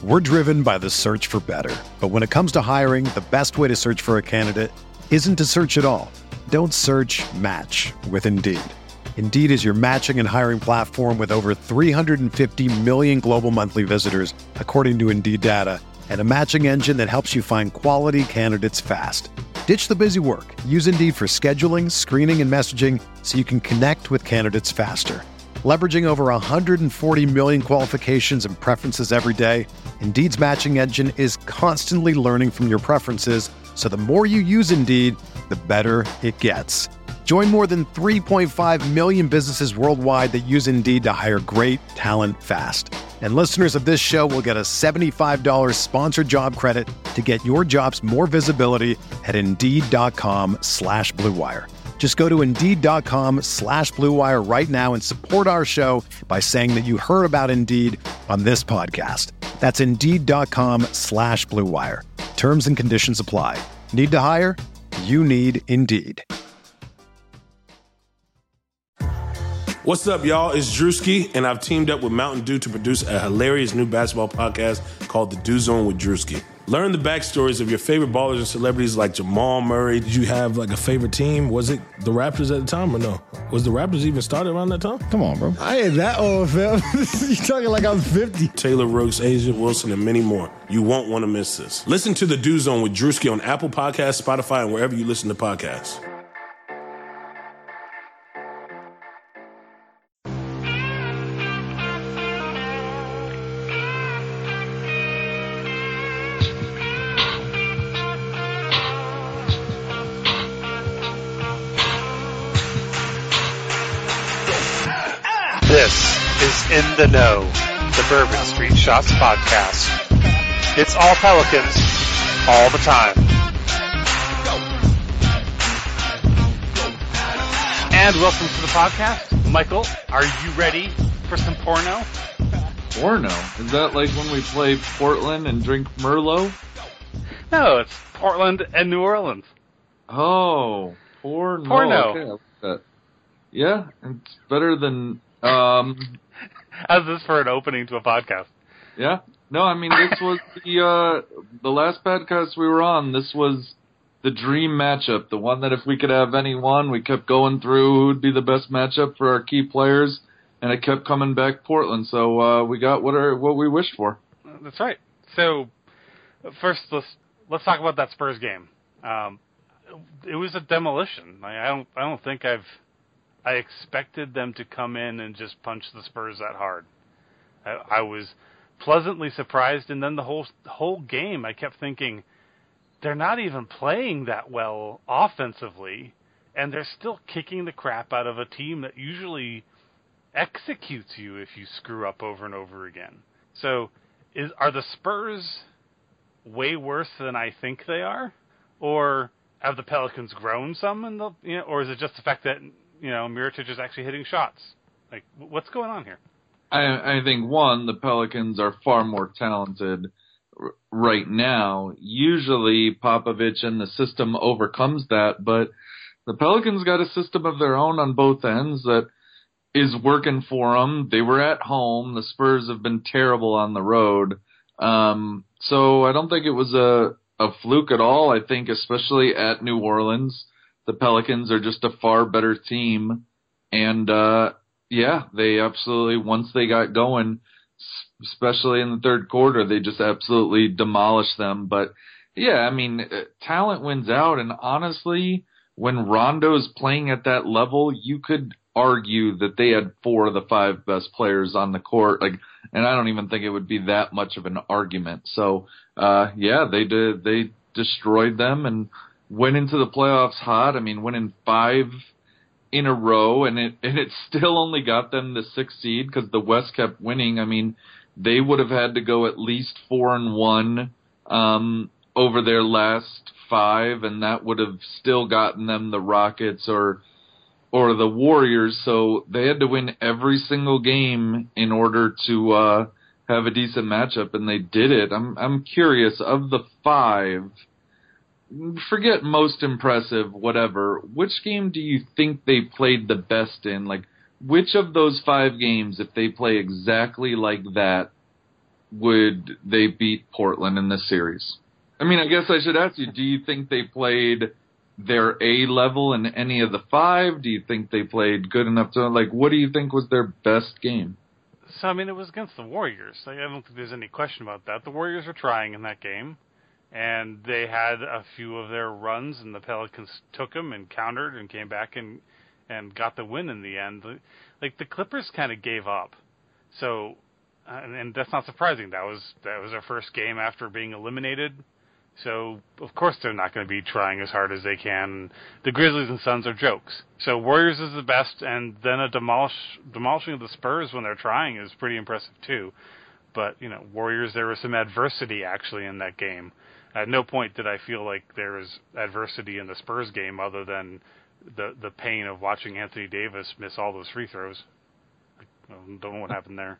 We're driven by the search for better. But when it comes to hiring, the best way to search for a candidate isn't to search at all. Don't search, match with Indeed. Indeed is your matching and hiring platform with over 350 million global monthly visitors, according to Indeed data, and a matching engine that helps you find quality candidates fast. Ditch the busy work. Use Indeed for scheduling, screening, and messaging so you can connect with candidates faster. Leveraging over 140 million qualifications and preferences every day, Indeed's matching engine is constantly learning from your preferences, so the more you use Indeed, the better it gets. Join more than 3.5 million businesses worldwide that use Indeed to hire great talent fast. And listeners of this show will get a $75 sponsored job credit to get your jobs more visibility at Indeed.com/Blue Wire. Just go to Indeed.com/Blue Wire right now and support our show by saying that you heard about Indeed on this podcast. That's Indeed.com/Blue Wire. Terms and conditions apply. Need to hire? You need Indeed. What's up, y'all? It's Drewski, and I've teamed up with Mountain Dew to produce a hilarious new basketball podcast called The Dew Zone with Drewski. Learn the backstories of your favorite ballers and celebrities like Jamal Murray. Did you have like a favorite team? Was it the Raptors at the time or no? Was the Raptors even started around that time? Come on, bro. I ain't that old, fam. You talking like I'm 50. Taylor Rooks, Asia Wilson, and many more. You won't want to miss this. Listen to The Dew Zone with Drewski on Apple Podcasts, Spotify, and wherever you listen to podcasts. This is In the Know, the Bourbon Street Shots podcast. It's all Pelicans, all the time. And welcome to the podcast. Michael, are you ready for some porno? Porno? Is that like when we play Portland and drink Merlot? No, it's Portland and New Orleans. Oh, porno. Porno. Okay, I like that. Yeah, it's better than... How's this for an opening to a podcast? Yeah. No, I mean, this was the last podcast we were on. This was the dream matchup, the one that if we could have any one, we kept going through who would be the best matchup for our key players, and it kept coming back Portland. So we got what we wished for. That's right. So first, let's talk about that Spurs game. It was a demolition. I don't think I expected them to come in and just punch the Spurs that hard. I was pleasantly surprised, and then the whole game I kept thinking, they're not even playing that well offensively, and they're still kicking the crap out of a team that usually executes you if you screw up over and over again. So are the Spurs way worse than I think they are? Or have the Pelicans grown some? Or is it just the fact that Mirotic is actually hitting shots? Like, what's going on here? I think, one, the Pelicans are far more talented right now. Usually Popovich and the system overcomes that, but the Pelicans got a system of their own on both ends that is working for them. They were at home. The Spurs have been terrible on the road. So I don't think it was a fluke at all. I think especially at New Orleans, the Pelicans are just a far better team. And, they absolutely, once they got going, especially in the third quarter, they just absolutely demolished them. But, talent wins out. And honestly, when Rondo's playing at that level, you could argue that they had 4 of the 5 best players on the court. And I don't even think it would be that much of an argument. So, they destroyed them and went into the playoffs hot. I mean, winning 5 in a row, and it still only got them the 6th seed because the West kept winning. I mean, they would have had to go at least 4-1 over their last 5, and that would have still gotten them the Rockets or the Warriors. So they had to win every single game in order to have a decent matchup, and they did it. I'm curious, of the 5, forget most impressive, whatever, which game do you think they played the best in? Like, which of those 5 games, if they play exactly like that, would they beat Portland in this series? I mean, I guess I should ask you, do you think they played their A level in any of the 5? Do you think they played good enough to, like, what do you think was their best game? So, I mean, it was against the Warriors. I don't think there's any question about that. The Warriors were trying in that game, and they had a few of their runs, and the Pelicans took them and countered and came back and got the win in the end. Like, the Clippers kind of gave up. So, and that's not surprising. That was their first game after being eliminated. So, of course, they're not going to be trying as hard as they can. The Grizzlies and Suns are jokes. So, Warriors is the best, and then a demolishing of the Spurs when they're trying is pretty impressive, too. But, you know, Warriors, there was some adversity, actually, in that game. At no point did I feel like there was adversity in the Spurs game other than the pain of watching Anthony Davis miss all those free throws. I don't know what happened there.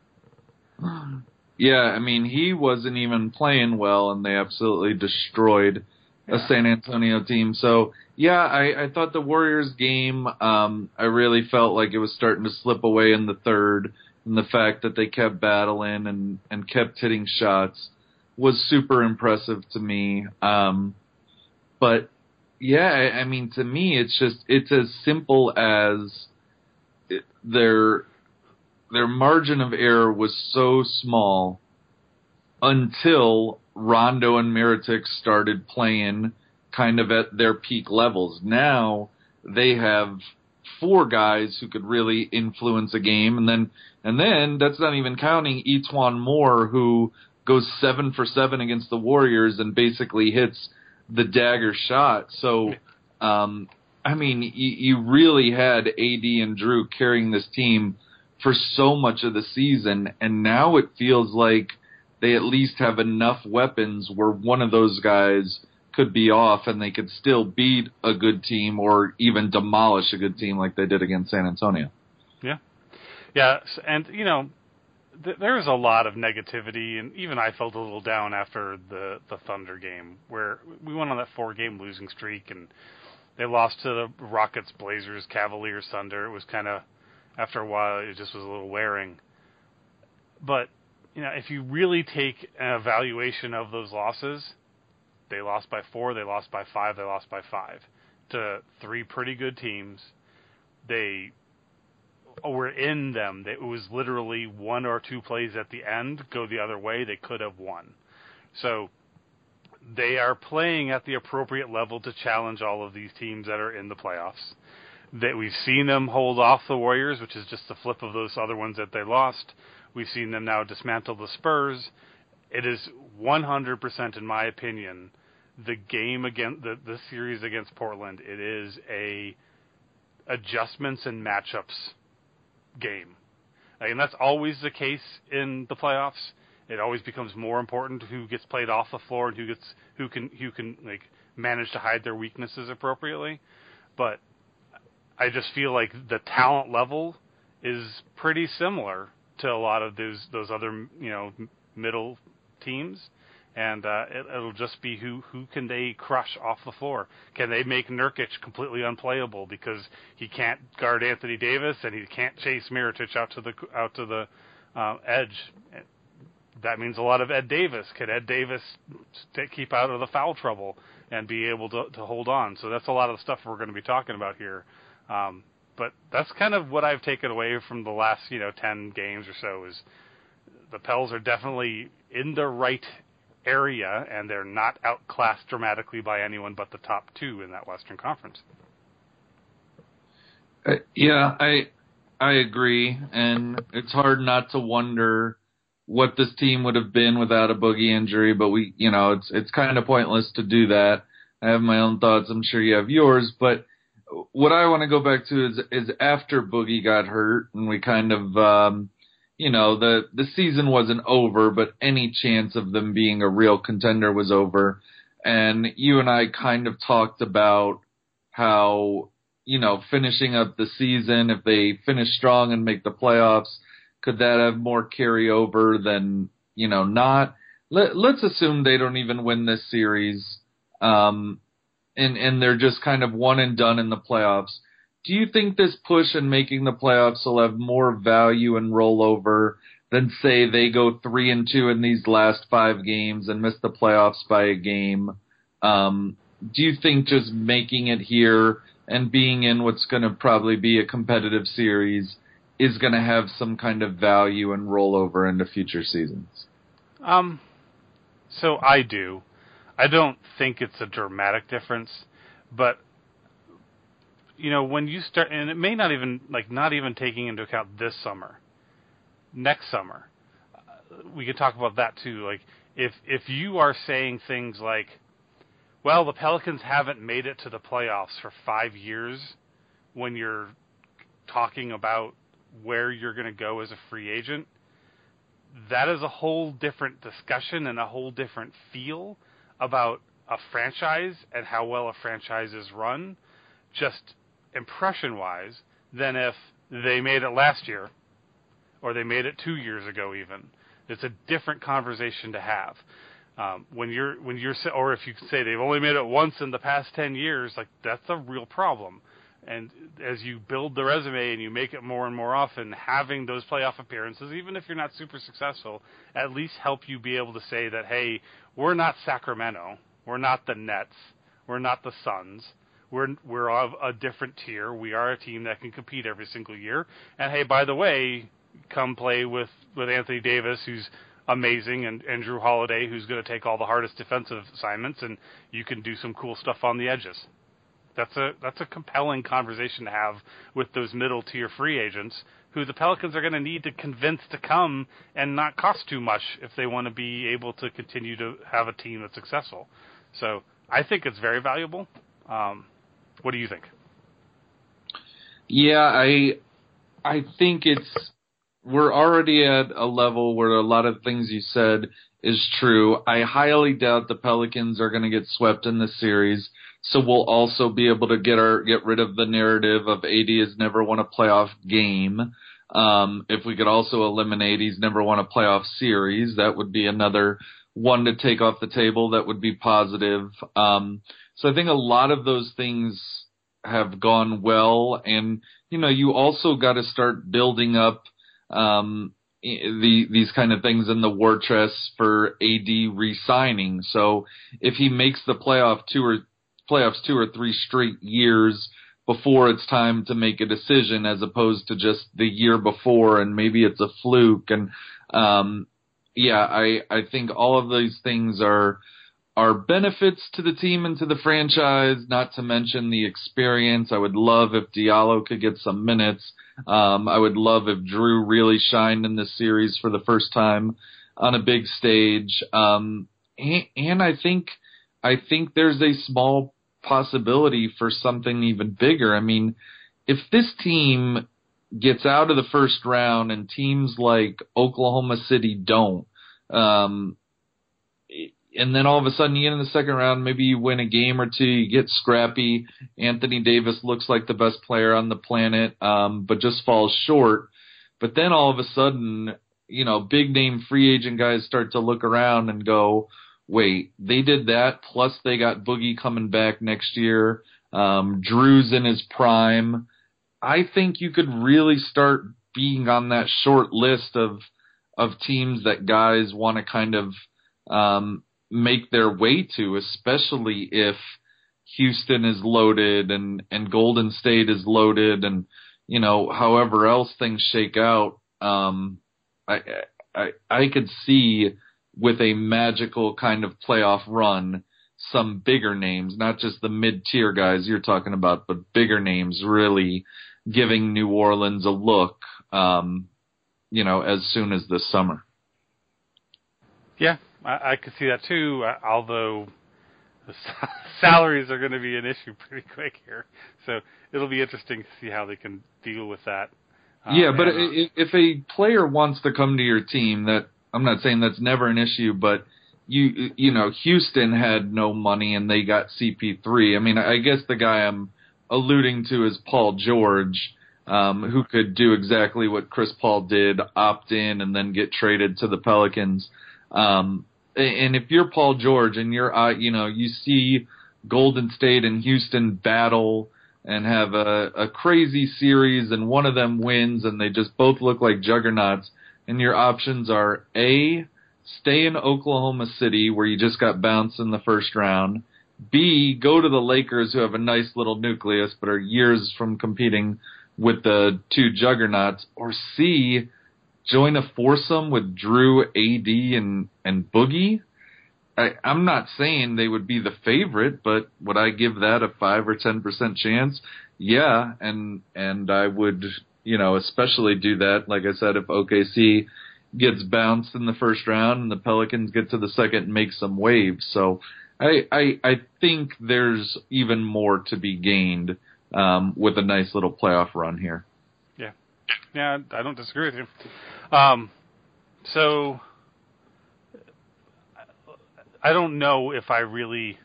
Yeah, I mean, he wasn't even playing well, and they absolutely destroyed a San Antonio team. So, yeah, I thought the Warriors game, I really felt like it was starting to slip away in the third, and the fact that they kept battling and kept hitting shots was super impressive to me. But, yeah, I mean, to me, it's as simple as their margin of error was so small until Rondo and Mirotic started playing kind of at their peak levels. Now they have 4 guys who could really influence a game, and then that's not even counting Etuan Moore, who goes 7 for 7 against the Warriors and basically hits the dagger shot. So, I mean, you really had AD and Drew carrying this team for so much of the season, and now it feels like they at least have enough weapons where one of those guys could be off and they could still beat a good team or even demolish a good team like they did against San Antonio. Yeah. Yeah, and, you know, there's a lot of negativity, and even I felt a little down after the Thunder game, where we went on that 4-game losing streak, and they lost to the Rockets, Blazers, Cavaliers, Thunder. It was kind of, after a while, it just was a little wearing. But, you know, if you really take an evaluation of those losses, they lost by 4, they lost by 5, they lost by 5 to 3 pretty good teams. They were in them. It was literally 1 or 2 plays at the end go the other way. They could have won. So they are playing at the appropriate level to challenge all of these teams that are in the playoffs. That we've seen them hold off the Warriors, which is just the flip of those other ones that they lost. We've seen them now dismantle the Spurs. It is 100%, in my opinion, the game against the series against Portland. It is a adjustments and matchups game. And that's always the case in the playoffs. It always becomes more important who gets played off the floor and who can like manage to hide their weaknesses appropriately. But I just feel like the talent level is pretty similar to a lot of those other, you know, middle teams, and it'll just be who can they crush off the floor. Can they make Nurkic completely unplayable because he can't guard Anthony Davis and he can't chase Mirotic out to the edge? That means a lot of Ed Davis. Can Ed Davis keep out of the foul trouble and be able to hold on? So that's a lot of the stuff we're going to be talking about here. But that's kind of what I've taken away from the last, 10 games or so is the Pels are definitely in the right area, and they're not outclassed dramatically by anyone but the top 2 in that Western Conference. Yeah, I agree, and it's hard not to wonder what this team would have been without a Boogie injury, but it's kind of pointless to do that. I have my own thoughts. I'm sure you have yours, but what I want to go back to is after Boogie got hurt, and we kind of, the season wasn't over, but any chance of them being a real contender was over. And you and I kind of talked about how, finishing up the season, if they finish strong and make the playoffs, could that have more carryover than, not? Let's assume they don't even win this series. And they're just kind of one and done in the playoffs. Do you think this push in making the playoffs will have more value and rollover than say they go 3-2 in these last 5 games and miss the playoffs by a game. Do you think just making it here and being in what's going to probably be a competitive series is going to have some kind of value and roll over into future seasons? So I do. I don't think it's a dramatic difference, but when you start, and it may not even taking into account this summer, next summer, we could talk about that too. Like if you are saying things like, well, the Pelicans haven't made it to the playoffs for 5 years, when you're talking about where you're going to go as a free agent, that is a whole different discussion and a whole different feel about a franchise and how well a franchise is run, just impression-wise, than if they made it last year or they made it 2 years ago even. It's a different conversation to have. When you're, or if you say they've only made it once in the past 10 years, like that's a real problem. And as you build the resume and you make it more and more often, having those playoff appearances, even if you're not super successful, at least help you be able to say that, hey, we're not Sacramento, we're not the Nets, we're not the Suns, we're of a different tier, we are a team that can compete every single year, and hey, by the way, come play with Anthony Davis, who's amazing, and Drew Holiday, who's going to take all the hardest defensive assignments, and you can do some cool stuff on the edges. That's a compelling conversation to have with those middle-tier free agents who the Pelicans are going to need to convince to come and not cost too much if they want to be able to continue to have a team that's successful. So I think it's very valuable. What do you think? Yeah, I think we're already at a level where a lot of things you said is true. I highly doubt the Pelicans are going to get swept in this series. So we'll also be able to get rid of the narrative of AD has never won a playoff game. If we could also eliminate he's never won a playoff series, that would be another one to take off the table. That would be positive. So I think a lot of those things have gone well, and you also got to start building up these kind of things in the war chest for AD re-signing. So if he makes the playoffs 2 or 3 straight years before it's time to make a decision, as opposed to just the year before and maybe it's a fluke. And I think all of these things are benefits to the team and to the franchise, not to mention the experience. I would love if Diallo could get some minutes. I would love if Drew really shined in this series for the first time on a big stage. And I think there's a small possibility for something even bigger. I mean, if this team gets out of the first round and teams like Oklahoma City don't, and then all of a sudden you get in the second round, maybe you win a game or two, you get scrappy, Anthony Davis looks like the best player on the planet, but just falls short. But then all of a sudden, big name free agent guys start to look around and go, wait, they did that, plus they got Boogie coming back next year. Drew's in his prime. I think you could really start being on that short list of teams that guys want to kind of make their way to, especially if Houston is loaded and Golden State is loaded, and however else things shake out. I could see, with a magical kind of playoff run, some bigger names, not just the mid-tier guys you're talking about, but bigger names really giving New Orleans a look, as soon as this summer. Yeah, I could see that too, although the salaries are going to be an issue pretty quick here. So it'll be interesting to see how they can deal with that. But if a player wants to come to your team, that I'm not saying that's never an issue, but Houston had no money and they got CP3. I mean, I guess the guy I'm alluding to is Paul George, who could do exactly what Chris Paul did, opt in and then get traded to the Pelicans. And if you're Paul George and you see Golden State and Houston battle and have a crazy series and one of them wins and they just both look like juggernauts, and your options are A, stay in Oklahoma City where you just got bounced in the first round, B, go to the Lakers who have a nice little nucleus but are years from competing with the two juggernauts, or C, join a foursome with Drew, AD, and Boogie. I'm not saying they would be the favorite, but would I give that a 5 or 10% chance? Yeah, and I would, especially do that, like I said, if OKC gets bounced in the first round and the Pelicans get to the second and make some waves. So I think there's even more to be gained with a nice little playoff run here. Yeah, I don't disagree with you. So I don't know if I really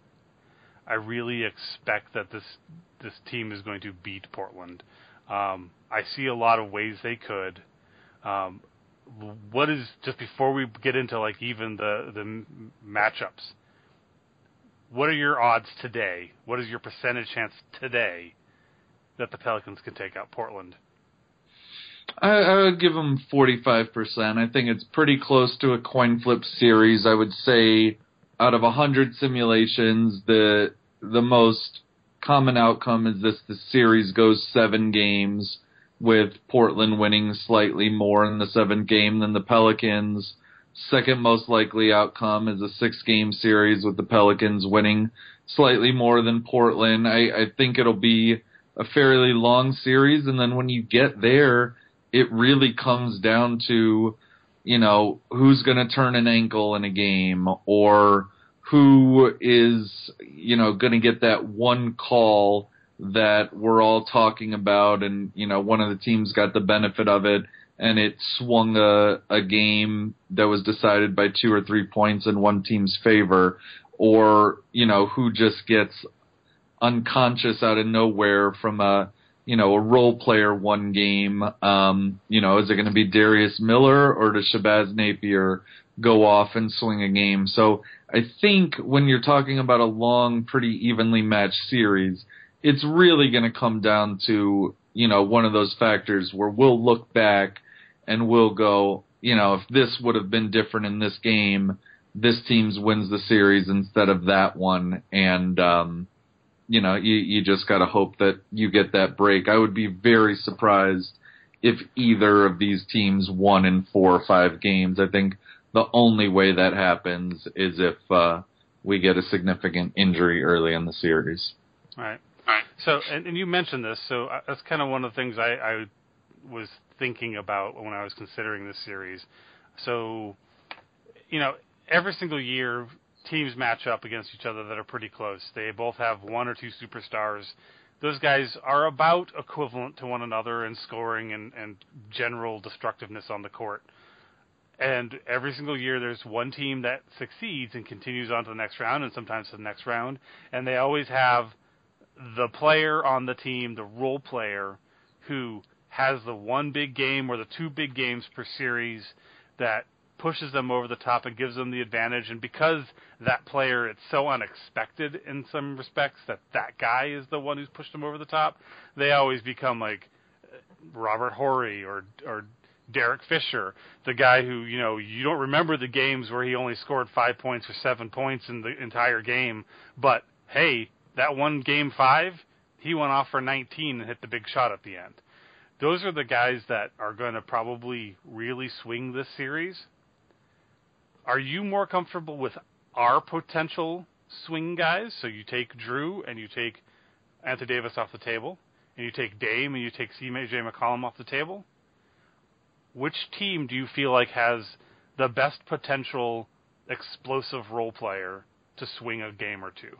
expect that this team is going to beat Portland. I see a lot of ways they could. What is, just before we get into like even the matchups, what are your odds today? What is your percentage chance today that the Pelicans can take out Portland? I would give them 45%. I think it's pretty close to a coin flip series. I would say out of 100 simulations, the most common outcome is the series goes 7 games, with Portland winning slightly more in the 7th game than the Pelicans. Second most likely outcome is a 6-game series with the Pelicans winning slightly more than Portland. I think it'll be a fairly long series, and then when you get there, it really comes down to, who's going to turn an ankle in a game, or who is, going to get that one call that we're all talking about, and, one of the teams got the benefit of it, and it swung a game that was decided by 2 or 3 points in one team's favor, or, who just gets unconscious out of nowhere from a role player one game. Is it going to be Darius Miller, or does Shabazz Napier go off and swing a game? So I think when you're talking about a long, pretty evenly matched series, it's really going to come down to, one of those factors where we'll look back and we'll go, if this would have been different in this game, this team wins the series instead of that one. And, you just got to hope that you get that break. I would be very surprised if either of these teams won in 4 or 5 games. I think the only way that happens is if we get a significant injury early in the series. All right. So, and you mentioned this, so that's kind of one of the things I was thinking about when I was considering this series. So, every single year, teams match up against each other that are pretty close. They both have 1 or 2 superstars. Those guys are about equivalent to one another in scoring and general destructiveness on the court. And every single year there's one team that succeeds and continues on to the next round, and sometimes to the next round. And they always have the player on the team, the role player, who has the one big game or the 2 big games per series that pushes them over the top and gives them the advantage. And because that player, it's so unexpected in some respects that guy is the one who's pushed them over the top, they always become like Robert Horry or Derek Fisher, the guy who, you don't remember the games where he only scored 5 points or 7 points in the entire game, but hey, that one game 5, he went off for 19 and hit the big shot at the end. Those are the guys that are going to probably really swing this series. Are you more comfortable with our potential swing guys? So you take Drew and you take Anthony Davis off the table, and you take Dame and you take CJ McCollum off the table. Which team do you feel like has the best potential explosive role player to swing a game or 2?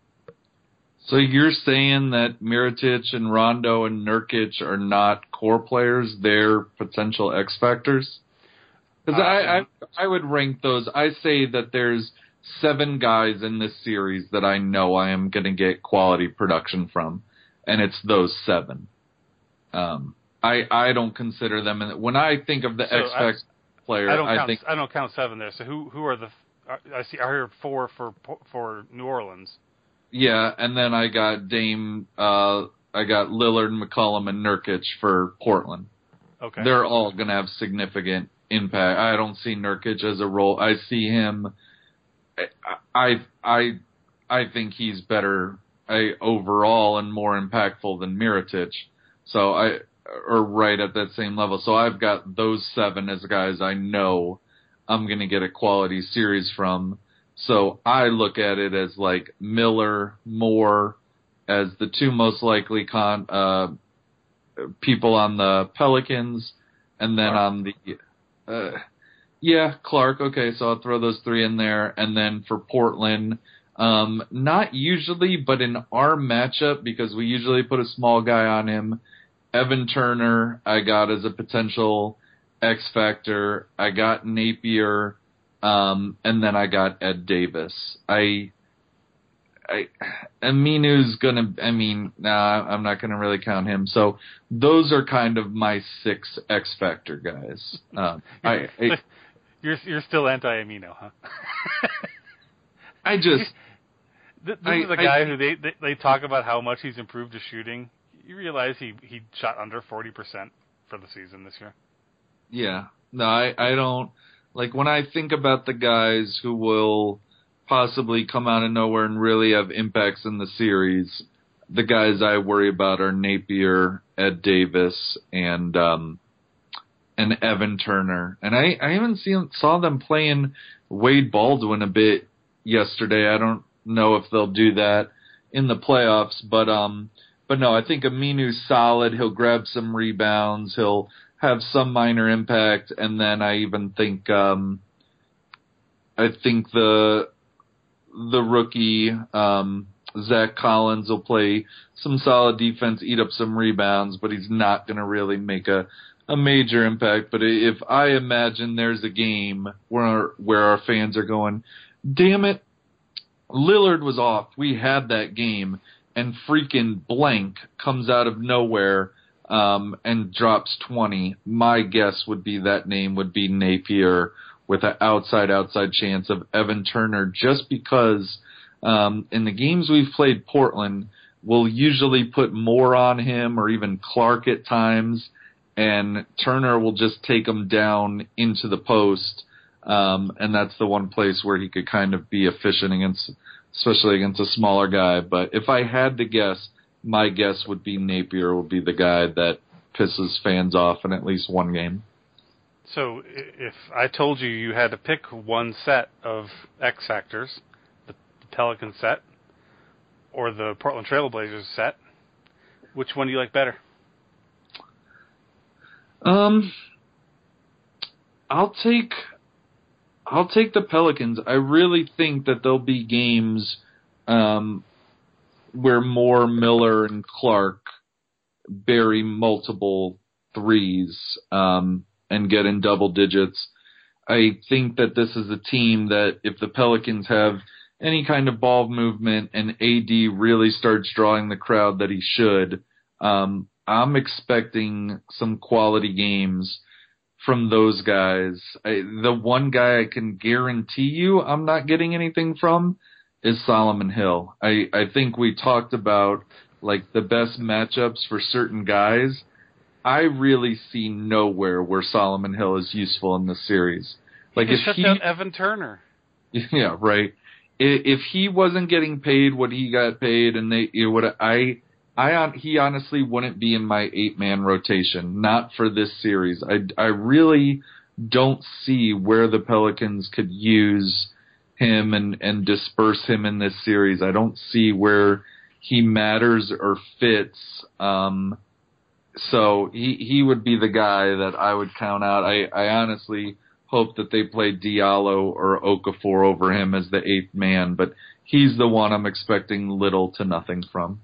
So you're saying that Mirotic and Rondo and Nurkic are not core players, they're potential X factors? Because I would rank those. I say that there's 7 guys in this series that I know I am going to get quality production from, and it's those 7. I don't consider them. When I think of the X Factor player, I don't count 7 there. So who are the? I hear 4 for New Orleans. Yeah, and then I got Dame. I got Lillard, McCollum, and Nurkic for Portland. Okay. They're all going to have significant impact. I don't see Nurkic as a role. I see him. I think he's better overall and more impactful than Mirotic. So or right at that same level. So I've got those 7 as guys I know I'm going to get a quality series from. So I look at it as like Miller, Moore as the 2 most likely people on the Pelicans, and then on the Clark. Okay, so I'll throw those 3 in there, and then for Portland, not usually, but in our matchup, because we usually put a small guy on him, Evan Turner I got as a potential X factor. I got Napier, and then I got Ed Davis. Aminu's I'm not gonna really count him. So those are kind of my 6 X factor guys. You're still anti-Amino, huh? This is a guy who they talk about how much he's improved his shooting. You realize he shot under 40% for the season this year? Yeah. No, I don't. Like, when I think about the guys who will possibly come out of nowhere and really have impacts in the series, the guys I worry about are Napier, Ed Davis, and Evan Turner. And I even saw them playing Wade Baldwin a bit yesterday. I don't know if they'll do that in the playoffs, but no, I think Aminu's solid. He'll grab some rebounds. He'll have some minor impact, and then I even think the rookie Zach Collins will play some solid defense, eat up some rebounds, but he's not going to really make a major impact. But if I imagine there's a game where our fans are going, damn it, Lillard was off, we had that game, and freaking blank comes out of nowhere and drops 20, my guess would be that name would be Napier with an outside chance of Evan Turner, just because in the games we've played Portland, we'll usually put more on him or even Clark at times, and Turner will just take him down into the post, and that's the one place where he could kind of be efficient especially against a smaller guy. But if I had to guess, my guess would be Napier would be the guy that pisses fans off in at least one game. So if I told you had to pick one set of X Factors, the Pelican set or the Portland Trail Blazers set, which one do you like better? I'll take the Pelicans. I really think that there'll be games where Moore, Miller, and Clark bury multiple threes and get in double digits. I think that this is a team that if the Pelicans have any kind of ball movement and AD really starts drawing the crowd that he should, I'm expecting some quality games from those guys. The one guy I can guarantee you I'm not getting anything from is Solomon Hill. I think we talked about like the best matchups for certain guys. I really see nowhere where Solomon Hill is useful in this series. Like if he out Evan Turner. Yeah, right. If he wasn't getting paid what he got paid, and he honestly wouldn't be in my 8-man rotation. Not for this series. I really don't see where the Pelicans could use him and disperse him in this series. I don't see where he matters or fits. So he would be the guy that I would count out. I honestly hope that they play Diallo or Okafor over him as the 8th man, but he's the one I'm expecting little to nothing from.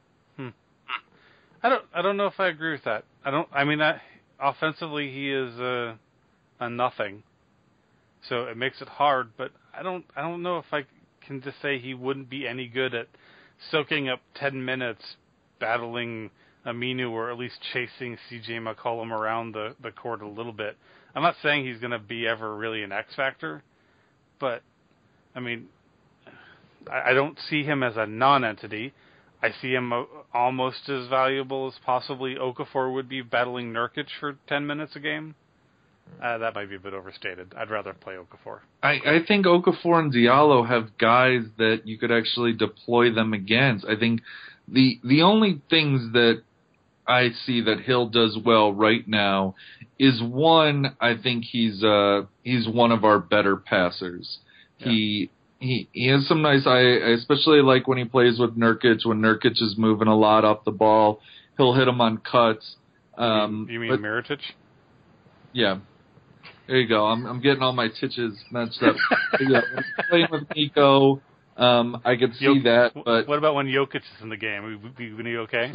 I don't know if I agree with that. Offensively he is a nothing. So it makes it hard, but I don't know if I can just say he wouldn't be any good at soaking up 10 minutes battling Aminu or at least chasing CJ McCollum around the court a little bit. I'm not saying he's going to be ever really an X factor, but I don't see him as a non-entity. I see him almost as valuable as possibly Okafor would be battling Nurkic for 10 minutes a game. That might be a bit overstated. I'd rather play Okafor. I think Okafor and Diallo have guys that you could actually deploy them against. I think the only things that I see that Hill does well right now is, one, I think he's one of our better passers. Yeah. He has some nice. I especially like when he plays with Nurkic. When Nurkic is moving a lot off the ball, he'll hit him on cuts. You mean Mirotic? Yeah. There you go. I'm getting all my titches matched up. Yeah, when he's playing with Nico, I could see that. But what about when Jokic is in the game? Are we going to be okay?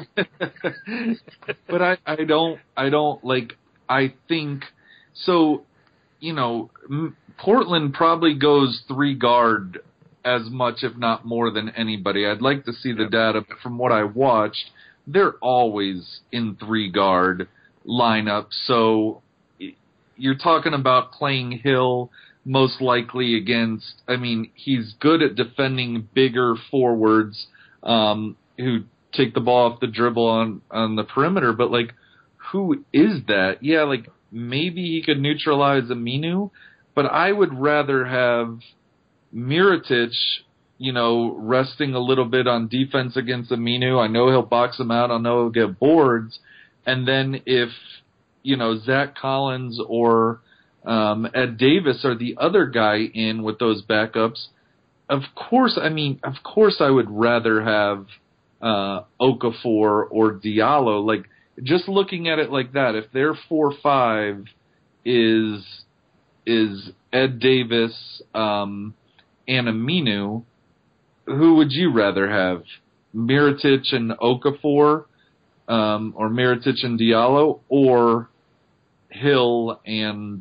But I don't like. I think so. You know, Portland probably goes 3 guard as much, if not more, than anybody. I'd like to see the data, but from what I watched, they're always in 3 guard lineup. So you're talking about playing Hill most likely against. I mean, he's good at defending bigger forwards who take the ball off the dribble on the perimeter, but like, who is that? Yeah, like, maybe he could neutralize Aminu, but I would rather have Mirotic, you know, resting a little bit on defense against Aminu. I know he'll box him out. I know he'll get boards. And then if, you know, Zach Collins or Ed Davis are the other guy in with those backups, of course I would rather have Okafor or Diallo. Like, just looking at it like that, if their 4-5 is Ed Davis and Aminu, who would you rather have? Mirotic and Okafor, or Mirotic and Diallo, or Hill and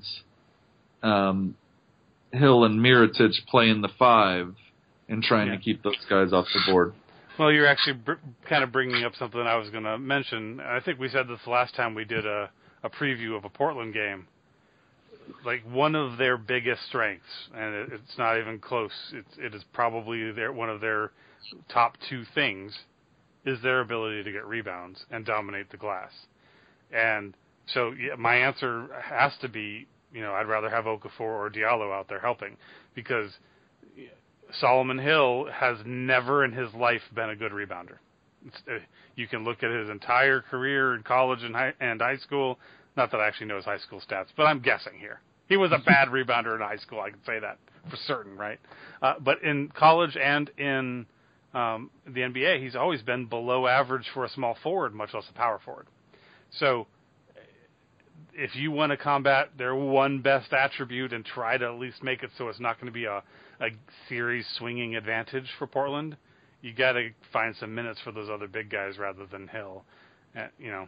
Mirotic playing the 5 and trying to keep those guys off the board? Well, you're actually kind of bringing up something I was going to mention. I think we said this last time we did a preview of a Portland game. Like, one of their biggest strengths, and it's not even close, it is probably one of their top 2 things, is their ability to get rebounds and dominate the glass. And so my answer has to be, you know, I'd rather have Okafor or Diallo out there helping, because Solomon Hill has never in his life been a good rebounder. You can look at his entire career in college and high school. Not that I actually know his high school stats, but I'm guessing here. He was a bad rebounder in high school. I can say that for certain, right? But in college and in the NBA, he's always been below average for a small forward, much less a power forward. So if you want to combat their one best attribute and try to at least make it so it's not going to be a series swinging advantage for Portland, you got to find some minutes for those other big guys rather than Hill. You know,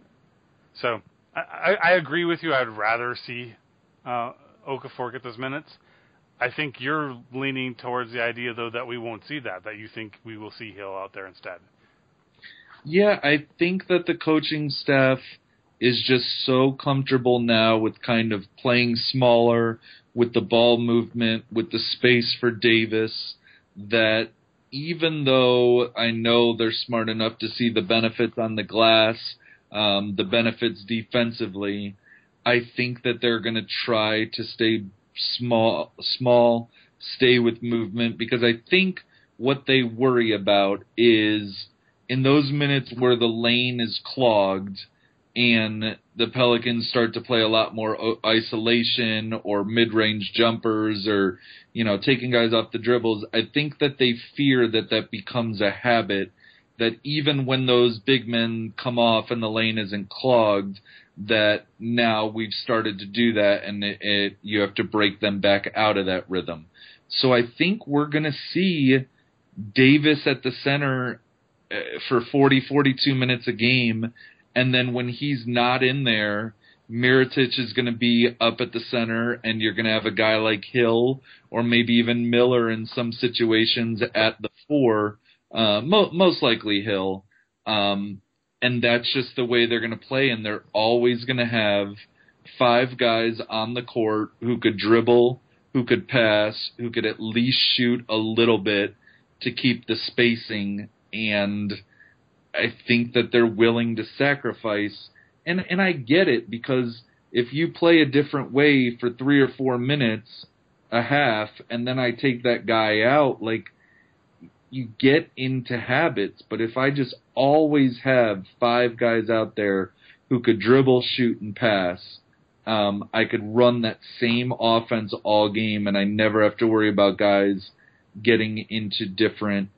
so I agree with you. I'd rather see Okafor get those minutes. I think you're leaning towards the idea, though, that we won't see that you think we will see Hill out there instead. Yeah, I think that the coaching staff is just so comfortable now with kind of playing smaller, with the ball movement, with the space for Davis, that even though I know they're smart enough to see the benefits on the glass, the benefits defensively, I think that they're going to try to stay small, stay with movement, because I think what they worry about is in those minutes where the lane is clogged and the Pelicans start to play a lot more isolation or mid-range jumpers or, you know, taking guys off the dribbles, I think that they fear that becomes a habit, that even when those big men come off and the lane isn't clogged, that now we've started to do that and you have to break them back out of that rhythm. So I think we're going to see Davis at the center for 40, 42 minutes a game, and then when he's not in there, Mirotic is going to be up at the center, and you're going to have a guy like Hill or maybe even Miller in some situations at the 4, most likely Hill. And that's just the way they're going to play, and they're always going to have 5 guys on the court who could dribble, who could pass, who could at least shoot a little bit to keep the spacing, and I think that they're willing to sacrifice. And I get it, because if you play a different way for 3 or 4 minutes, a half, and then I take that guy out, like, you get into habits. But if I just always have 5 guys out there who could dribble, shoot, and pass, I could run that same offense all game, and I never have to worry about guys getting into different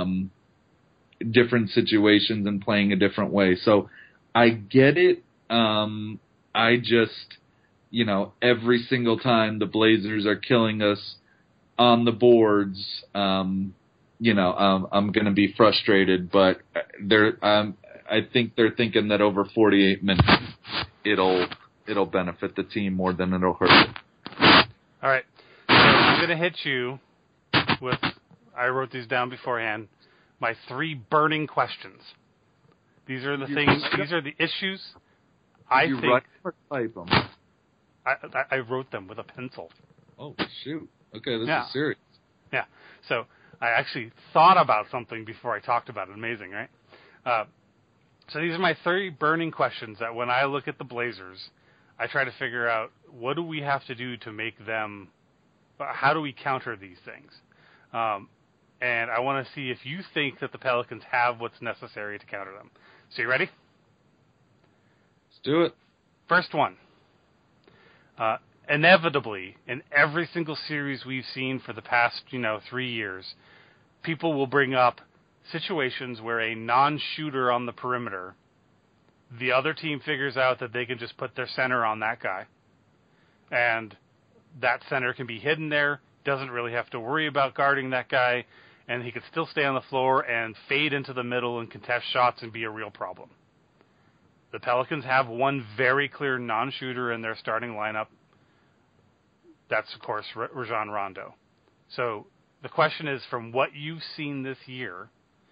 situations and playing a different way. So I get it. I just, every single time the Blazers are killing us on the boards, I'm going to be frustrated, but I think they're thinking that over 48 minutes, it'll benefit the team more than it'll hurt it. All right. So I'm going to hit you with, I wrote these down beforehand, my 3 burning questions. These are the things, these are the issues I think. Write or type them? I wrote them with a pencil. Oh, shoot. Okay, this is serious. Yeah. So I actually thought about something before I talked about it. Amazing, right? So these are my 3 burning questions that when I look at the Blazers, I try to figure out what do we have to do to make them, how do we counter these things? And I want to see if you think that the Pelicans have what's necessary to counter them. So you ready? Let's do it. First one. Inevitably, in every single series we've seen for the past, 3 years, people will bring up situations where a non-shooter on the perimeter, the other team figures out that they can just put their center on that guy. And that center can be hidden there, doesn't really have to worry about guarding that guy, and he could still stay on the floor and fade into the middle and contest shots and be a real problem. The Pelicans have one very clear non-shooter in their starting lineup. That's, of course, Rajon Rondo. So the question is, from what you've seen this year,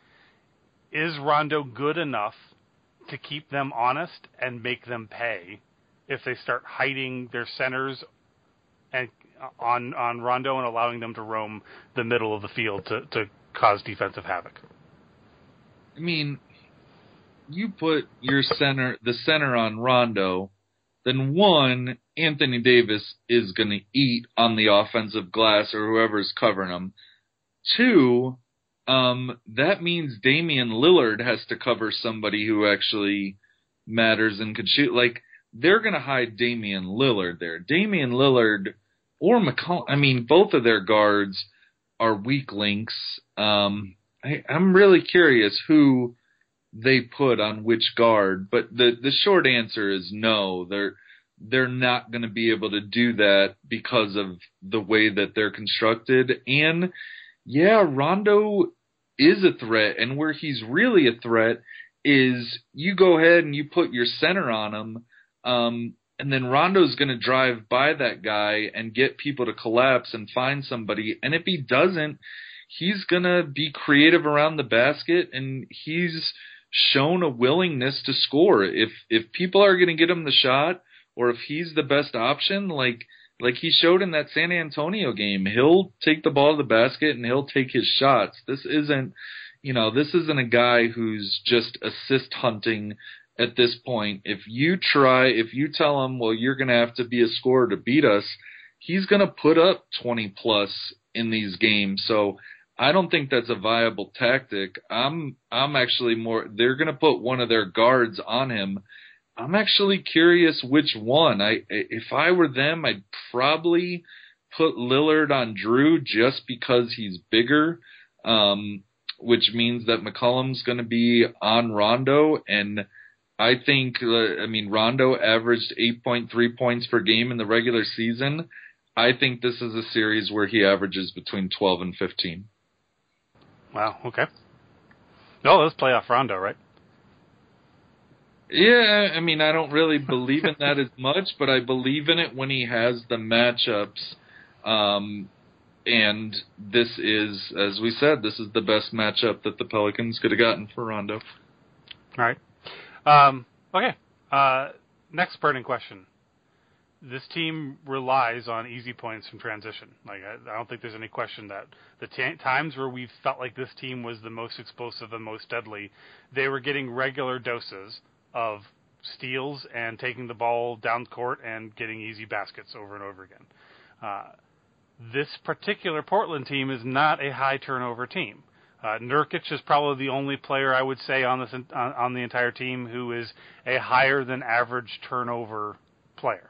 is Rondo good enough to keep them honest and make them pay if they start hiding their centers and on Rondo and allowing them to roam the middle of the field to cause defensive havoc? I mean, you put the center on Rondo, then one, Anthony Davis is going to eat on the offensive glass or whoever's covering him. 2, that means Damian Lillard has to cover somebody who actually matters and could shoot. Like, they're going to hide Damian Lillard there. Damian Lillard or McCollum, I mean, both of their guards are weak links. I'm really curious who they put on which guard, but the short answer is no. They're not going to be able to do that because of the way that they're constructed. And yeah, Rondo is a threat, and where he's really a threat is you go ahead and you put your center on him, and then Rondo's going to drive by that guy and get people to collapse and find somebody. And if he doesn't, he's going to be creative around the basket, and he's shown a willingness to score. If people are going to get him the shot, or if he's the best option, like he showed in that San Antonio game, he'll take the ball to the basket and he'll take his shots. This isn't a guy who's just assist hunting at this point. If you tell him, well, you're going to have to be a scorer to beat us, he's going to put up 20 plus in these games. So I don't think that's a viable tactic. I'm actually they're going to put one of their guards on him. I'm actually curious which one. If I were them, I'd probably put Lillard on Drew just because he's bigger, which means that McCollum's going to be on Rondo. And I think, Rondo averaged 8.3 points per game in the regular season. I think this is a series where he averages between 12 and 15. Wow, okay. No, let's playoff Rondo, right? Yeah, I don't really believe in that as much, but I believe in it when he has the matchups. And this is, as we said, this is the best matchup that the Pelicans could have gotten for Rondo. All right. Okay. Next burning question. This team relies on easy points from transition. Like, I don't think there's any question that the times where we felt like this team was the most explosive and most deadly, they were getting regular doses of steals and taking the ball down court and getting easy baskets over and over again. This particular Portland team is not a high turnover team. Nurkic is probably the only player I would say on the entire team who is a higher than average turnover player.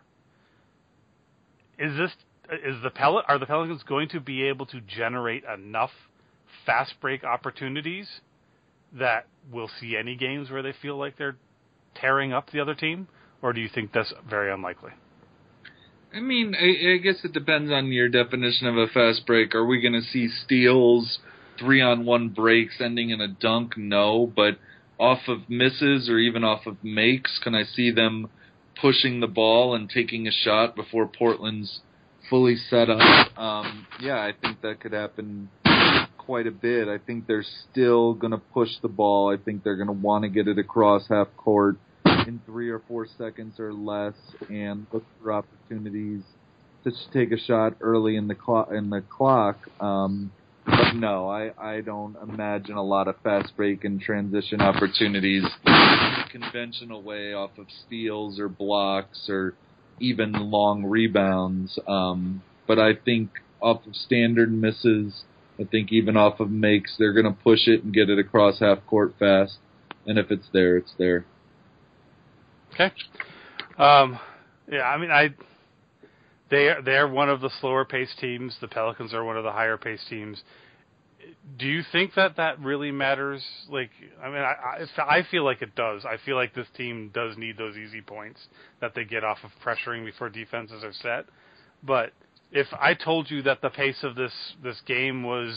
Are the Pelicans going to be able to generate enough fast break opportunities that we'll see any games where they feel like they're tearing up the other team, or do you think that's very unlikely? I mean, I guess it depends on your definition of a fast break. Are we going to see steals, 3-on-1 breaks ending in a dunk? No, but off of misses or even off of makes, can I see them pushing the ball and taking a shot before Portland's fully set up? Yeah, I think that could happen quite a bit. I think they're still going to push the ball. I think they're going to want to get it across half court in 3 or 4 seconds or less and look for opportunities to take a shot early in the clock. But no, I don't imagine a lot of fast break and transition opportunities in a conventional way off of steals or blocks or even long rebounds. But I think off of standard misses, I think even off of makes, they're going to push it and get it across half court fast. And if it's there, it's there. Okay. Yeah, I mean, they're one of the slower paced teams. The Pelicans are one of the higher paced teams. Do you think that really matters? Like, I mean, I feel like it does. I feel like this team does need those easy points that they get off of pressuring before defenses are set. But if I told you that the pace of this game was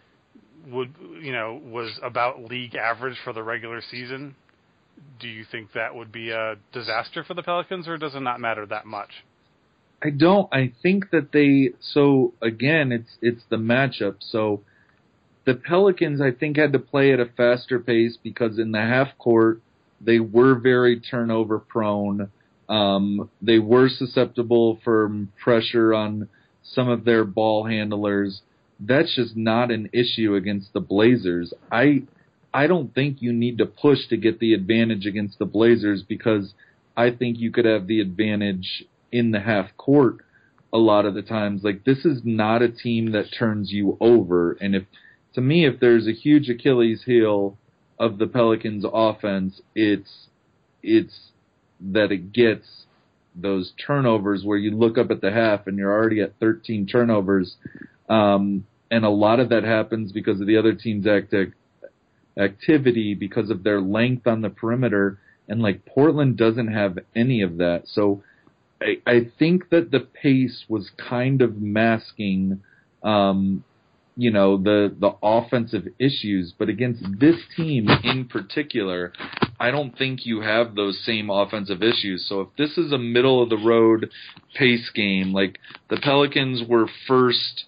about league average for the regular season, do you think that would be a disaster for the Pelicans, or does it not matter that much? I don't. I think that so again, it's the matchup. So the Pelicans, I think, had to play at a faster pace because in the half court, they were very turnover prone. They were susceptible for pressure on some of their ball handlers. That's just not an issue against the Blazers. I don't think you need to push to get the advantage against the Blazers because I think you could have the advantage in the half court a lot of the times. Like, this is not a team that turns you over. And if there's a huge Achilles heel of the Pelicans offense, it's that it gets those turnovers where you look up at the half and you're already at 13 turnovers. And a lot of that happens because of the other team's activity, because of their length on the perimeter, and like Portland doesn't have any of that. So I think that the pace was kind of masking the offensive issues, but against this team in particular, I don't think you have those same offensive issues. So if this is a middle of the road pace game, like the Pelicans were first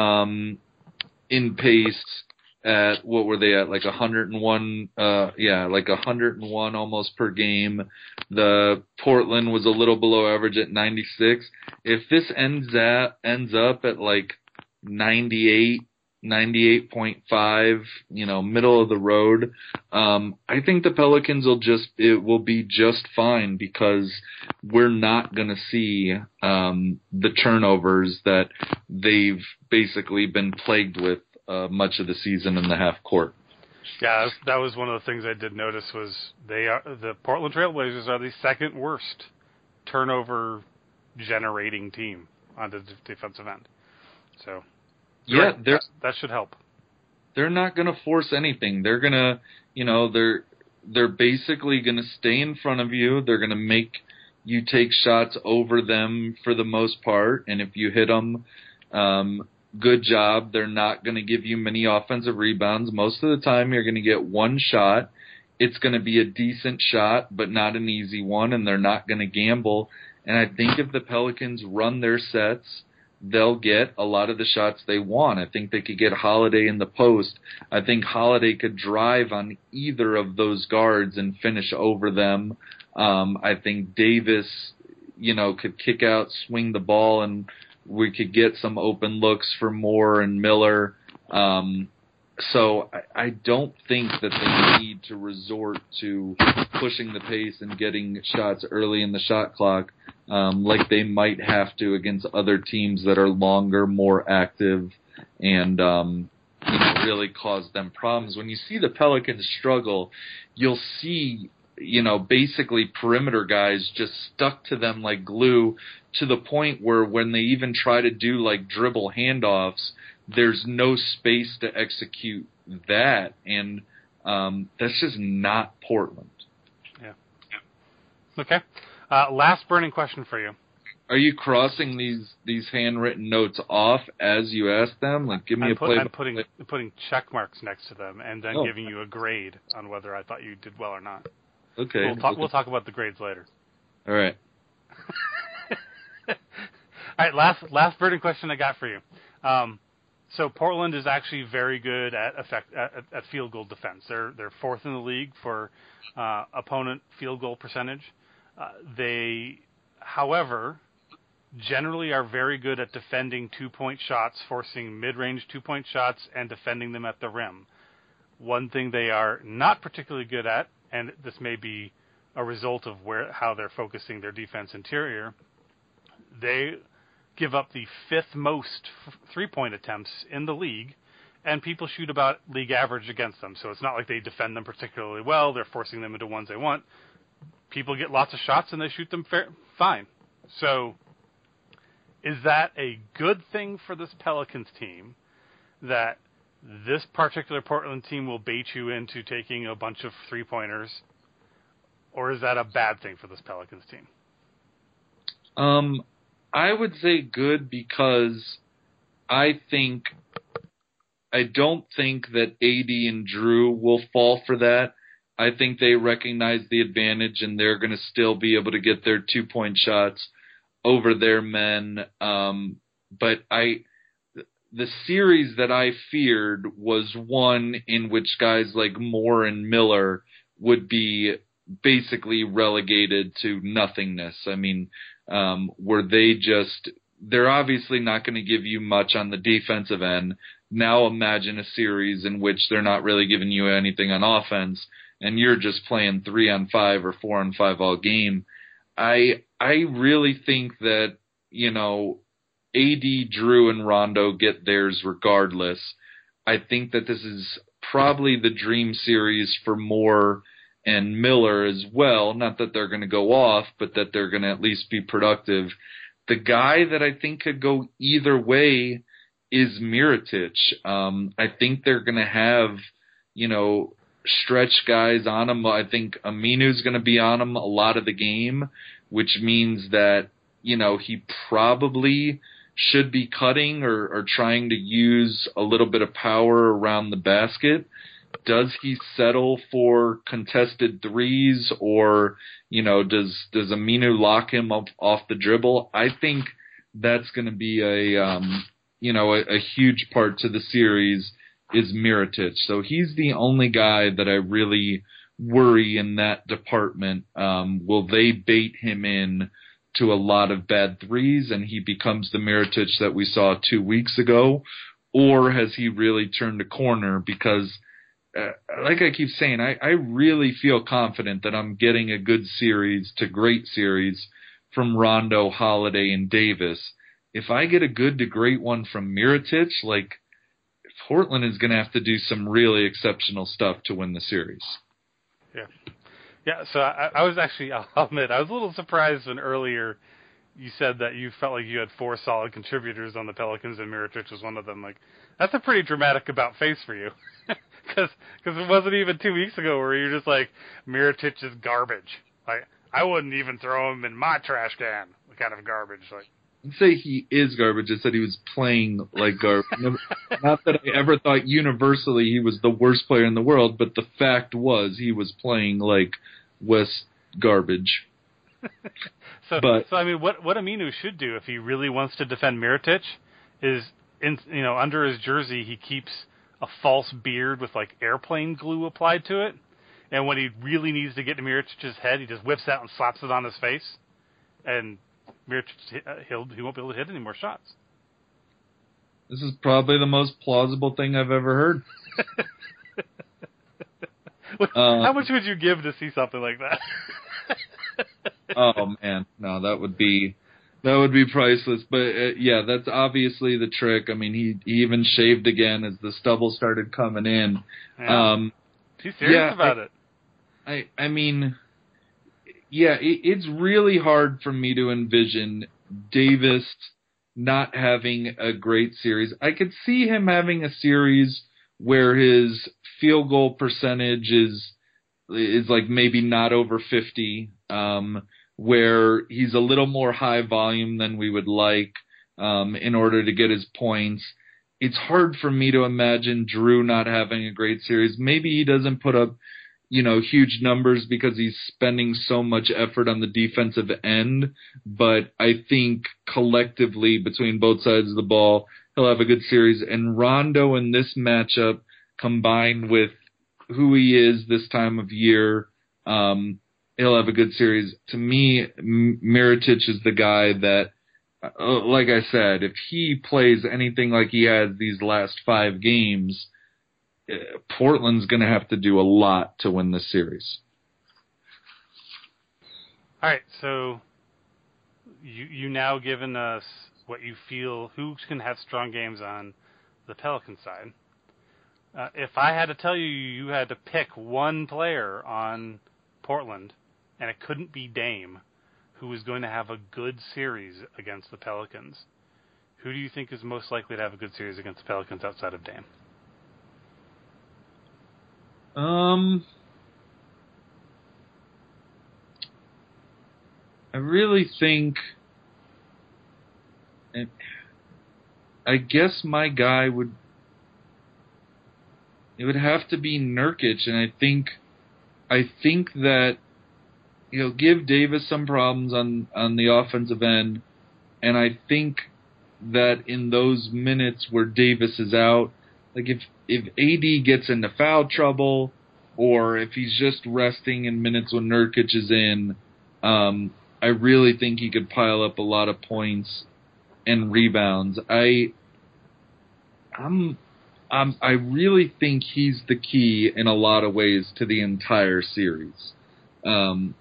in pace at, what were they at, like 101, like 101 almost per game. The Portland was a little below average at 96. If this ends up at like 98, 98.5, middle of the road, I think the Pelicans will be just fine because we're not going to see the turnovers that they've basically been plagued with much of the season in the half court. Yeah, that was one of the things I did notice was the Portland Trail Blazers are the second worst turnover generating team on the defensive end. So yeah, that should help. They're not going to force anything. They're going to, they're basically going to stay in front of you. They're going to make you take shots over them for the most part, and if you hit them, good job. They're not going to give you many offensive rebounds. Most of the time, you're going to get one shot. It's going to be a decent shot, but not an easy one, and they're not going to gamble. And I think if the Pelicans run their sets, they'll get a lot of the shots they want. I think they could get Holiday in the post. I think Holiday could drive on either of those guards and finish over them. I think Davis, could kick out, swing the ball, and we could get some open looks for Moore and Miller. So I don't think that they need to resort to pushing the pace and getting shots early in the shot clock like they might have to against other teams that are longer, more active, and really cause them problems. When you see the Pelicans struggle, you'll see basically perimeter guys just stuck to them like glue, to the point where when they even try to do like dribble handoffs, there's no space to execute that, and that's just not Portland. Yeah. Okay. Last burning question for you. Are you crossing these handwritten notes off as you ask them? Like, give me a play. I'm putting check marks next to them and then giving you a grade on whether I thought you did well or not. Okay. We'll talk about the grades later. All right. All right. Last burning question I got for you. So Portland is actually very good at field goal defense. They're fourth in the league for opponent field goal percentage. They, however, generally are very good at defending 2-point shots, forcing mid-range 2-point shots, and defending them at the rim. One thing they are not particularly good at, and this may be a result of how they're focusing their defense interior, they give up the fifth most three-point attempts in the league, and people shoot about league average against them. So it's not like they defend them particularly well. They're forcing them into ones they want. People get lots of shots, and they shoot them fine. So is that a good thing for this Pelicans team, that this particular Portland team will bait you into taking a bunch of three-pointers, or is that a bad thing for this Pelicans team? I would say good, because I don't think that AD and Drew will fall for that. I think they recognize the advantage, and they're going to still be able to get their 2-point shots over their men. But the series that I feared was one in which guys like Moore and Miller would be basically relegated to nothingness. I mean, they're obviously not going to give you much on the defensive end. Now imagine a series in which they're not really giving you anything on offense, and you're just playing 3-on-5 or 4-on-5 all game. I really think that, AD, Drew, and Rondo get theirs regardless. I think that this is probably the dream series for Moore and Miller as well. Not that they're going to go off, but that they're going to at least be productive. The guy that I think could go either way is Mirotic. I think they're going to have, stretch guys on him. I think Aminu's going to be on him a lot of the game, which means that, he probably should be cutting or trying to use a little bit of power around the basket. Does he settle for contested threes, or, does Aminu lock him up off the dribble? I think that's going to be a huge part to the series is Mirotic. So he's the only guy that I really worry in that department. Will they bait him in to a lot of bad threes and he becomes the Mirotic that we saw 2 weeks ago? Or has he really turned a corner? Because like I keep saying, I really feel confident that I'm getting a good series to great series from Rondo, Holiday, and Davis. If I get a good to great one from Mirotic, Portland is going to have to do some really exceptional stuff to win the series. Yeah, so I was actually, I'll admit, I was a little surprised when earlier you said that you felt like you had 4 solid contributors on the Pelicans and Mirotic was one of them. That's a pretty dramatic about-face for you. Because it wasn't even 2 weeks ago where you're just like, Mirotic is garbage. I wouldn't even throw him in my trash can. Kind of garbage. I didn't say he is garbage. I said he was playing like garbage. Not that I ever thought universally he was the worst player in the world, but the fact was he was playing like West garbage. So I mean, what Aminu should do if he really wants to defend Mirotic is, under his jersey he keeps a false beard with airplane glue applied to it, and when he really needs to get to Mirotic's head, he just whips out and slaps it on his face, and Mirotic, he won't be able to hit any more shots. This is probably the most plausible thing I've ever heard. How much would you give to see something like that? Oh man, no, that would be priceless. But yeah, that's obviously the trick. I mean, he even shaved again as the stubble started coming in. Yeah. He's serious about it. I mean, yeah, it's really hard for me to envision Davis not having a great series. I could see him having a series where his field goal percentage is like maybe not over 50, where he's a little more high volume than we would like in order to get his points. It's hard for me to imagine Drew not having a great series. Maybe he doesn't put up, huge numbers because he's spending so much effort on the defensive end, but I think collectively between both sides of the ball, he'll have a good series. And Rondo in this matchup, combined with who he is this time of year, he'll have a good series. To me, Mirotic is the guy that, like I said, if he plays anything like he has these last 5 games, Portland's going to have to do a lot to win this series. All right, so you now given us what you feel, who can have strong games on the Pelican side. If I had to tell you, you had to pick one player on Portland, and it couldn't be Dame, who was going to have a good series against the Pelicans, who do you think is most likely to have a good series against the Pelicans outside of Dame? I really think, I guess my guy it would have to be Nurkic, and I think that give Davis some problems on the offensive end, and I think that in those minutes where Davis is out, like if AD gets into foul trouble, or if he's just resting in minutes when Nurkic is in, I really think he could pile up a lot of points and rebounds. I really think he's the key in a lot of ways to the entire series. I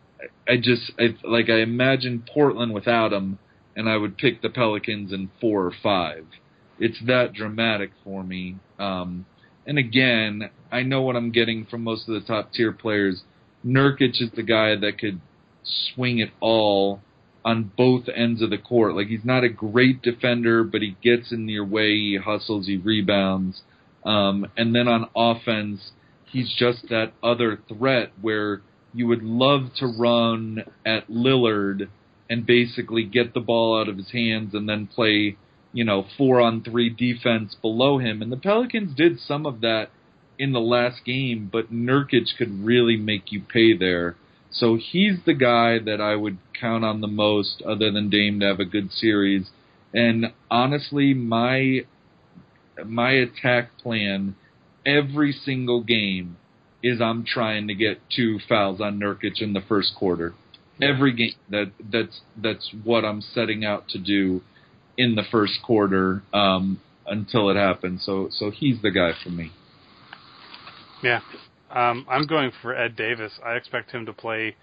imagine Portland without him, and I would pick the Pelicans in 4 or 5. It's that dramatic for me. And again, I know what I'm getting from most of the top tier players. Nurkic is the guy that could swing it all on both ends of the court. Like, he's not a great defender, but he gets in your way, he hustles, he rebounds. And then on offense, he's just that other threat where you would love to run at Lillard and basically get the ball out of his hands and then play 4-on-3 defense below him. And the Pelicans did some of that in the last game, but Nurkic could really make you pay there. So he's the guy that I would count on the most, other than Dame, to have a good series. And honestly, my attack plan every single game is I'm trying to get 2 fouls on Nurkic in the first quarter. Every game, that's what I'm setting out to do in the first quarter until it happens. So he's the guy for me. Yeah. I'm going for Ed Davis. I expect him to play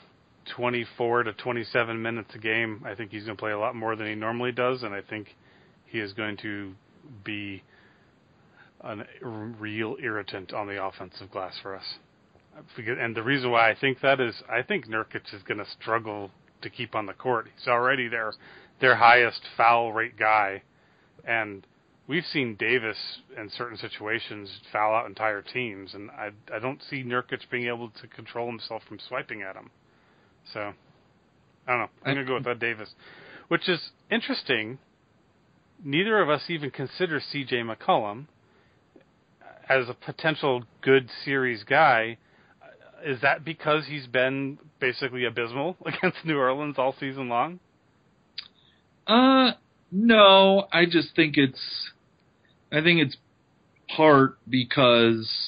24 to 27 minutes a game. I think he's going to play a lot more than he normally does, and I think he is going to be a real irritant on the offensive glass for us. And the reason why I think that is I think Nurkic is going to struggle to keep on the court. He's already their highest foul rate guy, and we've seen Davis in certain situations foul out entire teams, and I don't see Nurkic being able to control himself from swiping at him. So, I don't know. I'm going to go with Ed Davis, which is interesting. Neither of us even consider C.J. McCollum as a potential good series guy. Is that because he's been basically abysmal against New Orleans all season long? No, I just think it's part because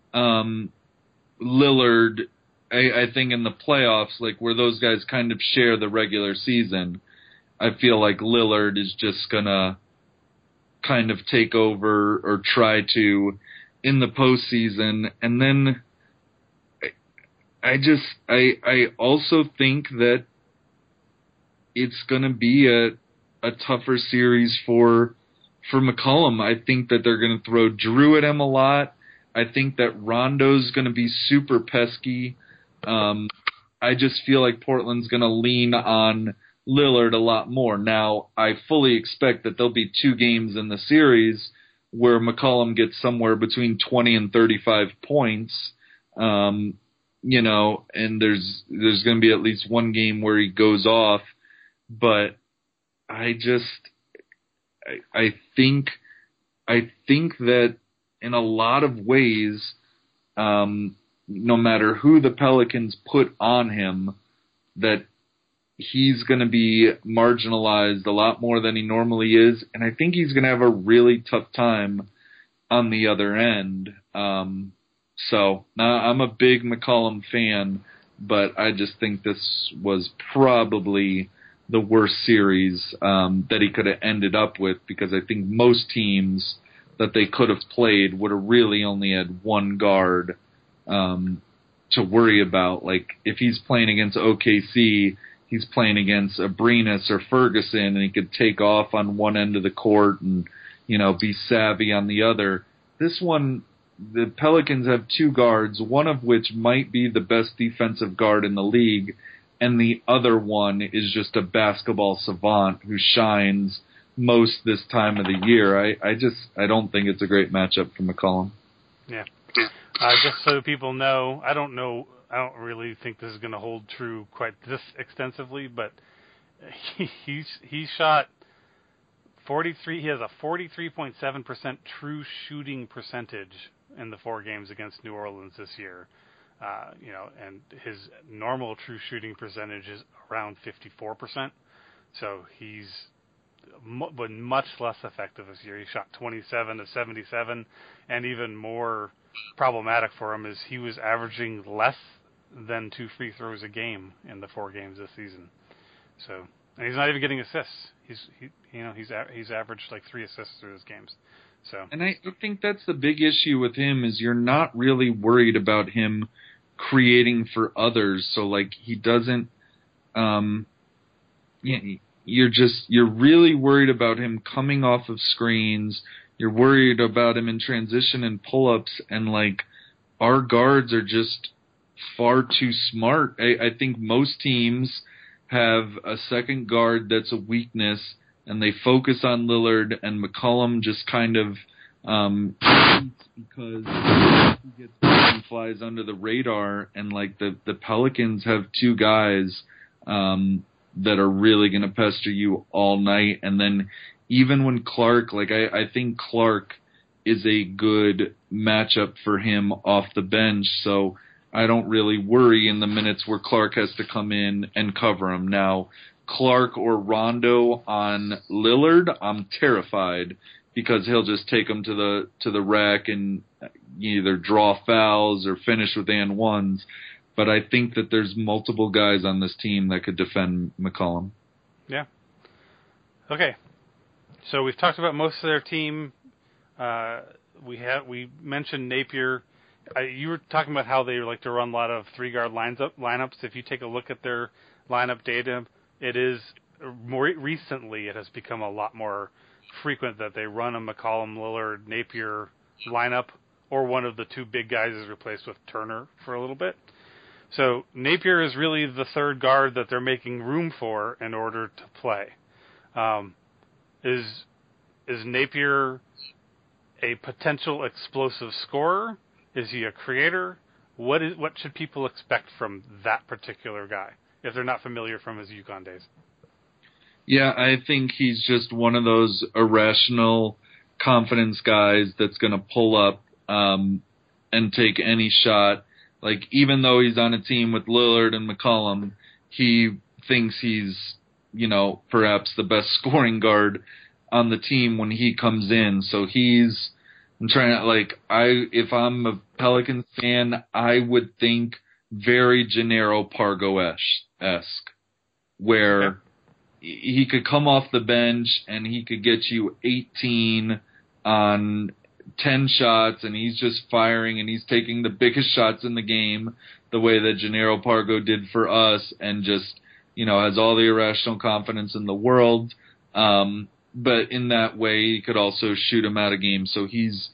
Lillard, I think in the playoffs, like where those guys kind of share the regular season, I feel like Lillard is just gonna kind of take over or try to in the postseason. And then I also think that it's going to be a tougher series for McCollum. I think that they're going to throw Drew at him a lot. I think that Rondo's going to be super pesky. I just feel like Portland's going to lean on Lillard a lot more. Now, I fully expect that there'll be 2 games in the series where McCollum gets somewhere between 20 and 35 points. And there's going to be at least one game where he goes off. But I think that in a lot of ways, no matter who the Pelicans put on him, that he's going to be marginalized a lot more than he normally is. And I think he's going to have a really tough time on the other end. So now I'm a big McCollum fan, but I just think this was probably the worst series that he could have ended up with, because I think most teams that they could have played would have really only had one guard to worry about. Like, if he's playing against OKC, he's playing against Abrinas or Ferguson, and he could take off on one end of the court and, be savvy on the other. This one, the Pelicans have 2 guards, one of which might be the best defensive guard in the league, and the other one is just a basketball savant who shines most this time of the year. I don't think it's a great matchup for McCollum. Yeah. Just so people know, I don't really think this is going to hold true quite this extensively, but he shot 43. He has a 43.7% true shooting percentage in the 4 games against New Orleans this year. And his normal true shooting percentage is around 54%. So he's been much less effective this year. He shot 27 of 77, and even more problematic for him is he was averaging less than 2 free throws a game in the 4 games this season. So, and he's not even getting assists. He's averaged like 3 assists through his games. So, and I think that's the big issue with him, is you're not really worried about him creating for others. So like, he doesn't, you're really worried about him coming off of screens. You're worried about him in transition and pull-ups, and like, our guards are just far too smart. I think most teams have a second guard that's a weakness, and they focus on Lillard, and McCollum just kind of because he gets and flies under the radar. And like, the Pelicans have 2 guys that are really going to pester you all night. And then even when Clark, like, I think Clark is a good matchup for him off the bench, so I don't really worry in the minutes where Clark has to come in and cover him. Now, Clark or Rondo on Lillard, I'm terrified, because he'll just take him to the rack and either draw fouls or finish with and ones. But I think that there's multiple guys on this team that could defend McCollum. Yeah. Okay. So we've talked about most of their team. We mentioned Napier. You were talking about how they like to run a lot of 3-guard lineups. If you take a look at their lineup data, it is more recently it has become a lot more frequent that they run a McCollum, Lillard, Napier lineup, or one of the 2 big guys is replaced with Turner for a little bit. So Napier is really the 3rd guard that they're making room for in order to play. Is Napier a potential explosive scorer? Is he a creator? What should people expect from that particular guy if they're not familiar from his UConn days? Yeah, I think he's just one of those irrational confidence guys that's going to pull up and take any shot. Like, even though he's on a team with Lillard and McCollum, he thinks he's, perhaps the best scoring guard on the team when he comes in. So I'm trying to, if I'm a Pelicans fan, I would think very Gennaro Pargo-esque, where he could come off the bench and he could get you 18 on 10 shots and he's just firing and he's taking the biggest shots in the game the way that Jannero Pargo did for us and just, has all the irrational confidence in the world. But in that way, he could also shoot him out of game. So he's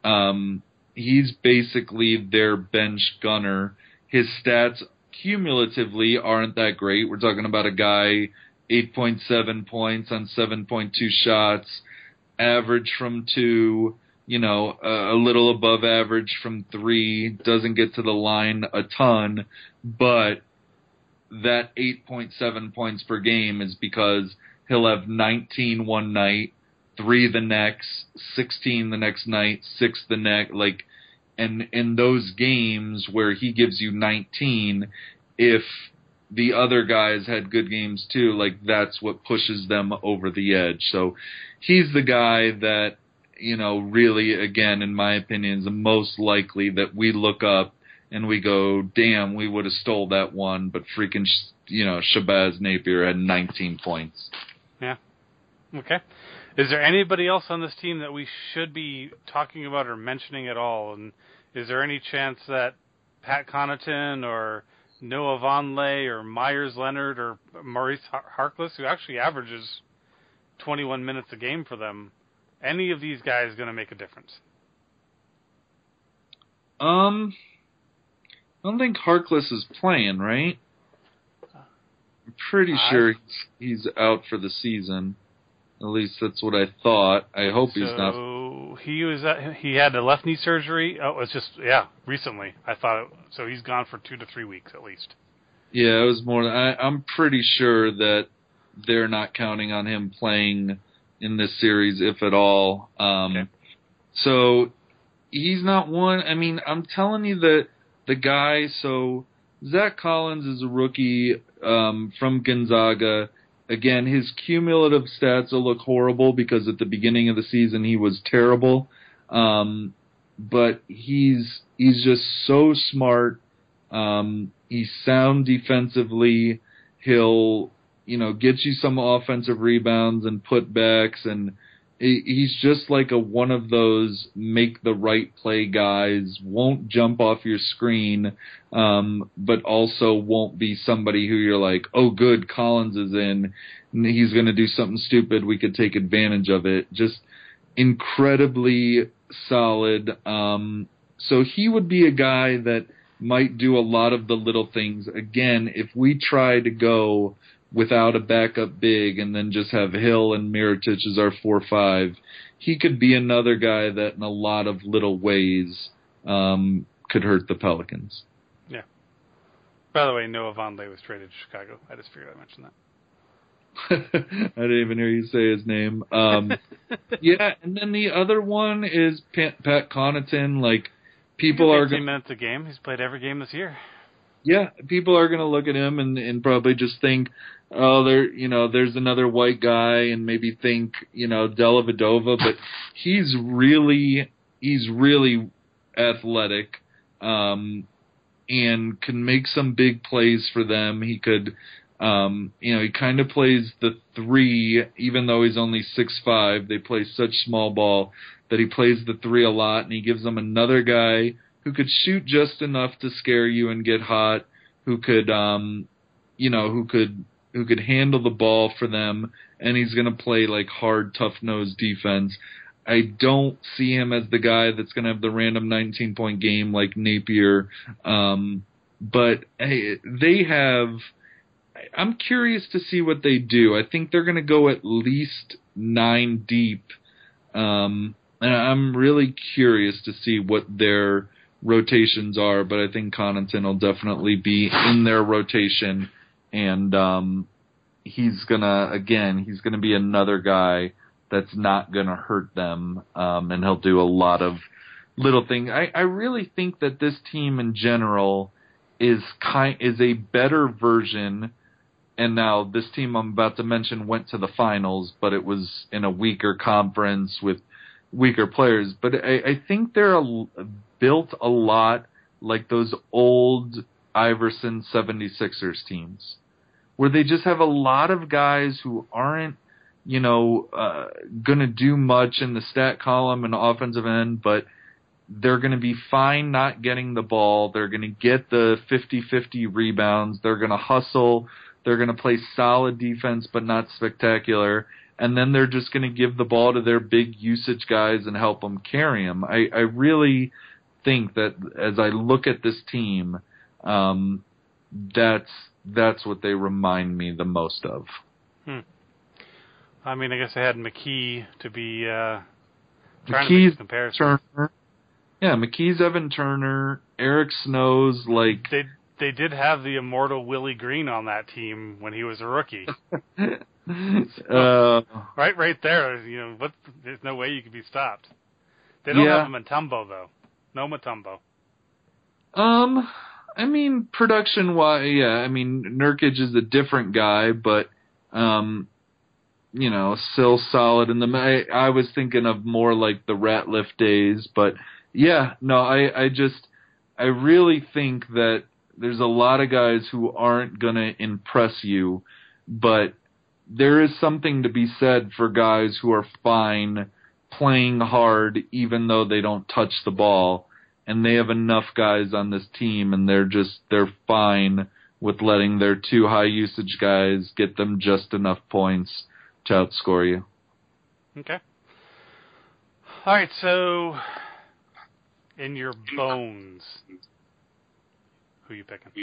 basically their bench gunner. His stats cumulatively aren't that great. We're talking about a guy 8.7 points on 7.2 shots, average from 2, a little above average from 3, doesn't get to the line a ton, but that 8.7 points per game is because he'll have 19 one night, 3 the next, 16 the next night, 6 the next, and in those games where he gives you 19, if the other guys had good games too, that's what pushes them over the edge. So he's the guy that, really, again, in my opinion, is the most likely that we look up and we go, damn, we would have stole that one, but freaking, Shabazz Napier had 19 points. Yeah. Okay. Is there anybody else on this team that we should be talking about or mentioning at all? And is there any chance that Pat Connaughton or Noah Vonleh or Myers Leonard or Maurice Harkless, who actually averages 21 minutes a game for them, any of these guys going to make a difference? I don't think Harkless is playing, right? I'm pretty sure he's out for the season. At least that's what I thought. I hope he's not. So he had a left knee surgery. Oh, it's just recently. I thought so. He's gone for 2 to 3 weeks at least. Yeah, it was more. I'm pretty sure that they're not counting on him playing in this series, if at all. Okay. So he's not one. I mean, I'm telling you that the guy. So Zach Collins is a rookie from Gonzaga. Again, his cumulative stats will look horrible because at the beginning of the season he was terrible. But he's just so smart. He's sound defensively. He'll, get you some offensive rebounds and putbacks, and he's just like one of those make the right play guys. Won't jump off your screen, but also won't be somebody who you're like, oh, good, Collins is in, and he's going to do something stupid. We could take advantage of it. Just incredibly solid. So he would be a guy that might do a lot of the little things. Again, if we try to go without a backup big and then just have Hill and Mirotic as our 4-5, he could be another guy that in a lot of little ways could hurt the Pelicans. Yeah. By the way, Noah Vonleh was traded to Chicago. I just figured I'd mention that. I didn't even hear you say his name. Yeah, and then the other one is Pat Connaughton. People are 15 minutes a game. He's played every game this year. Yeah, people are going to look at him and probably just think, oh, there's another white guy, and maybe think, Dellavedova, but he's really athletic, and can make some big plays for them. He could, he kind of plays the 3, even though he's only 6'5". They play such small ball that he plays the 3 a lot, and he gives them another guy who could shoot just enough to scare you and get hot, who could, who could handle the ball for them, and he's going to play hard, tough-nosed defense. I don't see him as the guy that's going to have the random 19-point game like Napier, but hey, they have. I'm curious to see what they do. I think they're going to go at least 9 deep, and I'm really curious to see what their rotations are, but I think Connaughton will definitely be in their rotation, and he's gonna be another guy that's not gonna hurt them, and he'll do a lot of little things. I really think that this team in general is a better version. And now this team I'm about to mention went to the finals, but it was in a weaker conference with weaker players. But I think they're built a lot like those old Iverson 76ers teams, where they just have a lot of guys who aren't going to do much in the stat column and offensive end, but they're going to be fine not getting the ball. They're going to get the 50-50 rebounds. They're going to hustle. They're going to play solid defense, but not spectacular. And then they're just going to give the ball to their big usage guys and help them carry them. I really think that as I look at this team, that's what they remind me the most of. I mean, I guess I had McKee to be trying to make a comparison. Turner. Yeah, McKee's Evan Turner, Eric Snows, like... They did have the immortal Willie Green on that team when he was a rookie. Right there, there's no way you could be stopped. They don't have a Mutombo, though. No Mutombo. I mean, production-wise, Nurkic is a different guy, but, still solid. I was thinking of more like the Ratliff days, but, I really think that there's a lot of guys who aren't going to impress you, but there is something to be said for guys who are fine playing hard even though they don't touch the ball, and they have enough guys on this team, and they're fine with letting their two high usage guys get them just enough points to outscore you. Okay. All right, so in your bones, who are you picking?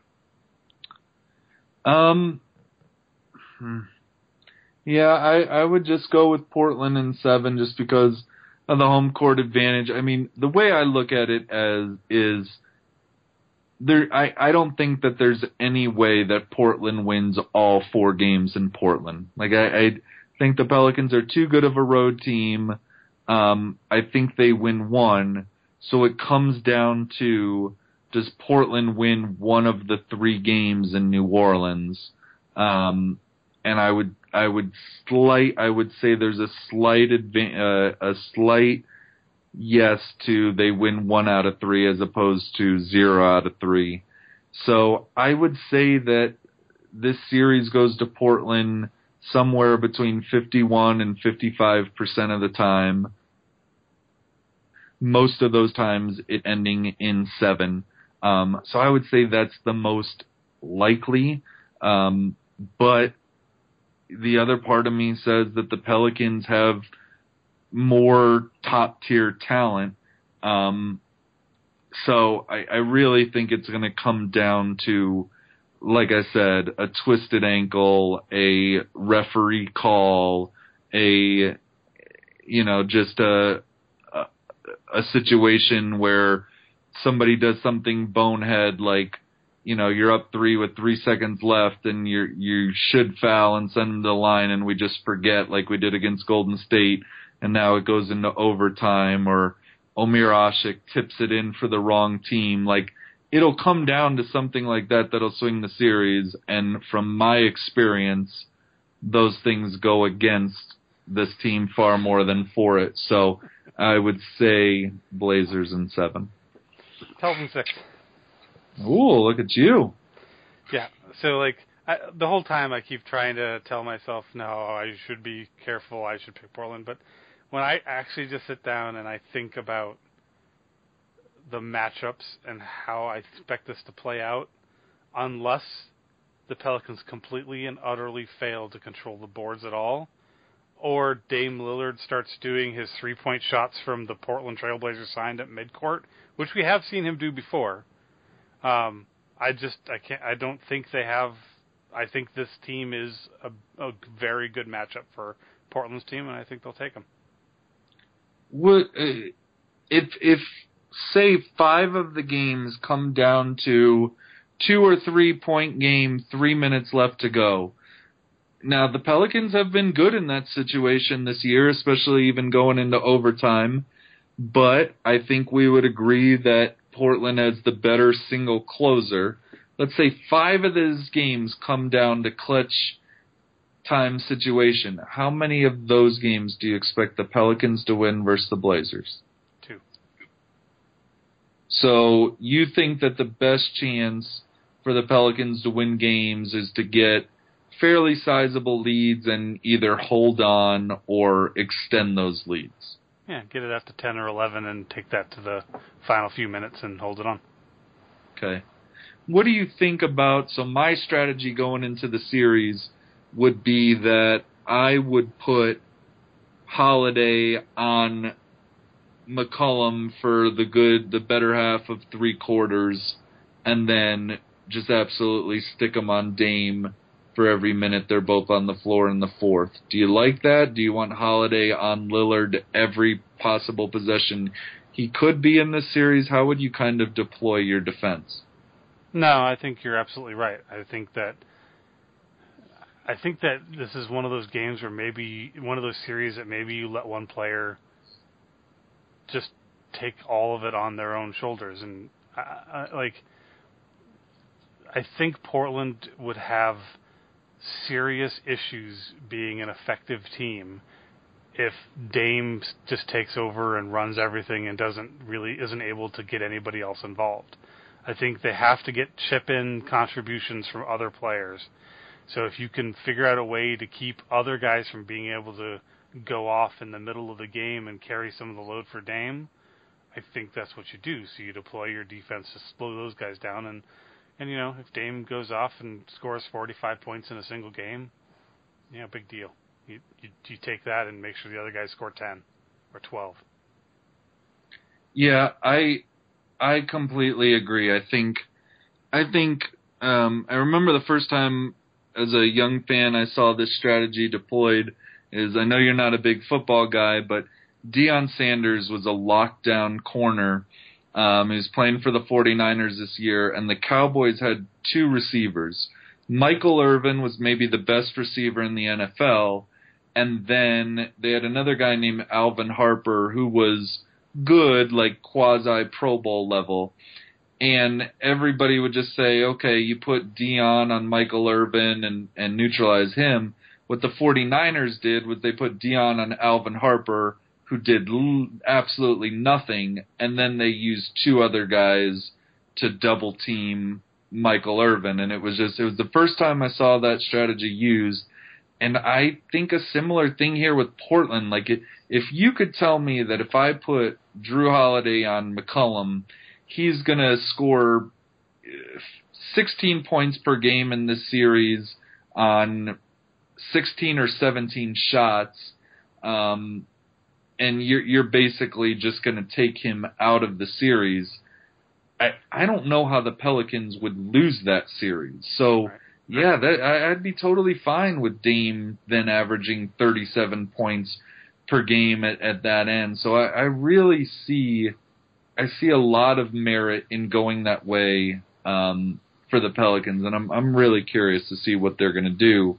I would just go with Portland in 7 just because of the home court advantage. I mean, the way I look at it is I don't think that there's any way that Portland wins all 4 games in Portland. Like, I think the Pelicans are too good of a road team. I think they win 1. So it comes down to, does Portland win one of the 3 games in New Orleans? And I would say there's a slight yes to they win 1 out of 3 as opposed to 0 out of 3. So I would say that this series goes to Portland somewhere between 51 and 55% of the time. Most of those times it ending in 7. So I would say that's the most likely. But the other part of me says that the Pelicans have more top-tier talent. So I really think it's going to come down to, like I said, a twisted ankle, a referee call, just a situation where somebody does something bonehead, like, you're up 3 with 3 seconds left and you should foul and send them to the line, and we just forget, like we did against Golden State, and now it goes into overtime, or Omir Asik tips it in for the wrong team. Like, it'll come down to something like that that'll swing the series, and from my experience, those things go against this team far more than for it. So I would say Blazers in 7. Pelicans 6. Ooh, look at you. Yeah, so the whole time I keep trying to tell myself, no, I should be careful, I should pick Portland. But when I actually just sit down and I think about the matchups and how I expect this to play out, unless the Pelicans completely and utterly fail to control the boards at all, or Dame Lillard starts doing his 3-point shots from the Portland Trailblazers signed at midcourt, which we have seen him do before. I don't think they have. I think this team is a very good matchup for Portland's team, and I think they'll take them. If say 5 of the games come down to 2 or 3 point game, 3 minutes left to go. Now, the Pelicans have been good in that situation this year, especially even going into overtime. But I think we would agree that Portland has the better single closer. Let's say 5 of those games come down to clutch time situation. How many of those games do you expect the Pelicans to win versus the Blazers? 2. So you think that the best chance for the Pelicans to win games is to get fairly sizable leads and either hold on or extend those leads. Yeah, get it up to 10 or 11 and take that to the final few minutes and hold it on. Okay. What do you think about, so my strategy going into the series would be that I would put Holiday on McCollum for the better half of 3 quarters, and then just absolutely stick them on Dame for every minute they're both on the floor in the fourth. Do you like that? Do you want Holiday on Lillard every possible possession he could be in this series? How would you kind of deploy your defense? No, I think you're absolutely right. I think that this is one of those games where maybe one of those series that maybe you let one player just take all of it on their own shoulders, and I think Portland would have serious issues being an effective team if Dame just takes over and runs everything and isn't able to get anybody else involved. I think they have to get chip-in contributions from other players. So if you can figure out a way to keep other guys from being able to go off in the middle of the game and carry some of the load for Dame, I think that's what you do. So you deploy your defense to slow those guys down, and if Dame goes off and scores 45 points in a single game, big deal. You take that and make sure the other guys score 10 or 12. Yeah, I completely agree. I think I remember the first time as a young fan I saw this strategy deployed is, I know you're not a big football guy, but Deion Sanders was a lockdown corner. He was playing for the 49ers this year, and the Cowboys had 2 receivers. Michael Irvin was maybe the best receiver in the NFL, and then they had another guy named Alvin Harper who was good, like quasi-Pro Bowl level. And everybody would just say, okay, you put Deion on Michael Irvin and neutralize him. What the 49ers did was they put Deion on Alvin Harper, who did absolutely nothing, and then they used 2 other guys to double team Michael Irvin. And it was the first time I saw that strategy used. And I think a similar thing here with Portland. Like, if you could tell me that if I put Drew Holiday on McCollum, he's going to score 16 points per game in this series on 16 or 17 shots, and you're basically just going to take him out of the series, I don't know how the Pelicans would lose that series. So, yeah, I'd be totally fine with Dame then averaging 37 points per game at that end. So I really see a lot of merit in going that way for the Pelicans, and I'm really curious to see what they're going to do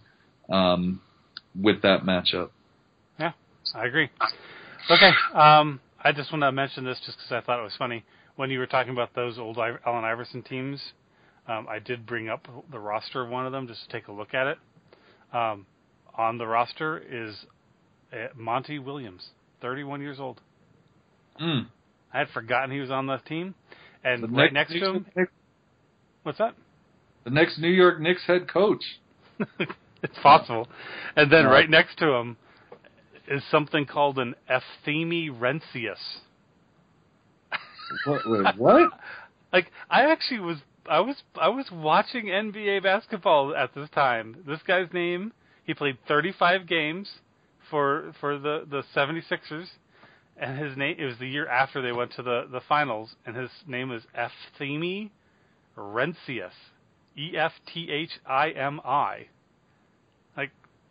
with that matchup. Yeah, I agree. Okay, I just want to mention this just because I thought it was funny. When you were talking about those old Allen Iverson teams, I did bring up the roster of one of them just to take a look at it. On the roster is Monty Williams, 31 years old. I had forgotten he was on the team. And right next to him... What's that? The next New York Knicks head coach. It's possible. And then right next to him is something called an Efthymi Rencius. What? Like, I was watching NBA basketball at this time. This guy's name, he played 35 games for the 76ers, and his name, it was the year after they went to the finals, and his name is Efthymi Rencius. Efthimi. Like,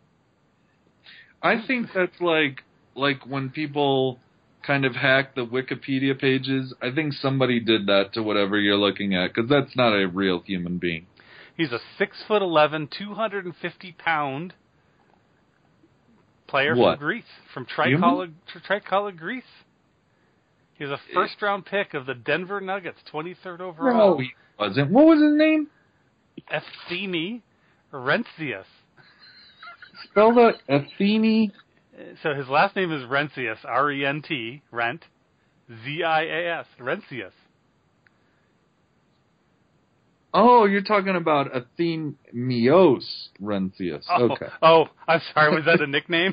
I think that's like when people kind of hack the Wikipedia pages. I think somebody did that to whatever you're looking at, because that's not a real human being. He's a 6'11", 250-pound player from Greece, from Trikala, Greece. He was a first-round pick of the Denver Nuggets, 23rd overall. No, he wasn't. What was his name? Efthymi Rencius. Spell that, Efthymi. So his last name is Rencius, R-E-N-T, Rent, Z-I-A-S, Rencius. Oh, you're talking about Athemios Rencius. Okay. Oh, I'm sorry. Was that a nickname?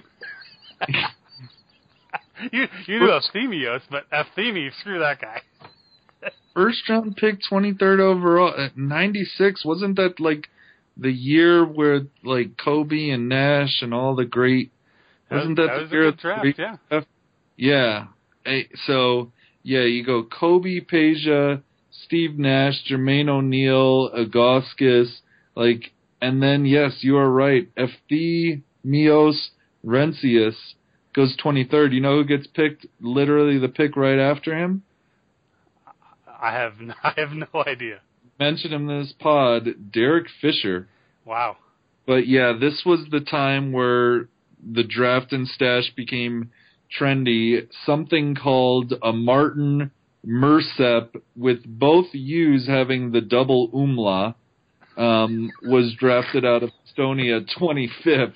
you knew Athemios, but Athemi, screw that guy. First round pick, 23rd overall at 96. Wasn't that like the year where like Kobe and Nash and all the great? Wasn't that the year of the draft? Yeah. Draft? Yeah. So yeah, you go Kobe, Peja, Steve Nash, Jermaine O'Neal, Auguskis, like, and then yes, you are right. Athemios Rencius goes 23rd. You know who gets picked? Literally the pick right after him. I have no idea. Mentioned him in this pod, Derek Fisher. Wow. But yeah, this was the time where the draft and stash became trendy. Something called a Martin Mersep, with both U's having the double umla, was drafted out of Estonia 25th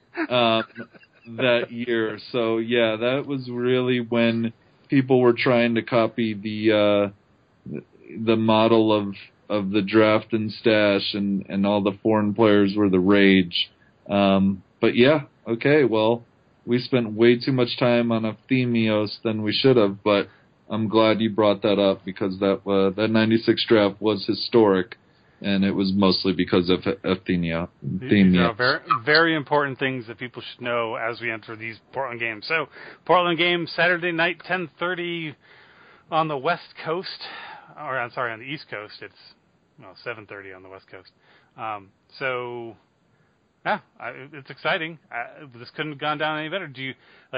that year. So yeah, that was really when people were trying to copy the model of the draft and stash, and all the foreign players were the rage. But yeah, okay, well, we spent way too much time on Athemios than we should have, but I'm glad you brought that up, because that 96 draft was historic, and it was mostly because of Athenios. These are very, very important things that people should know as we enter these Portland games. So, Portland game, Saturday night, 10:30 on the West Coast. Or I'm sorry, on the East Coast, it's 7:30 on the West Coast. So, yeah, it's exciting. This couldn't have gone down any better. Do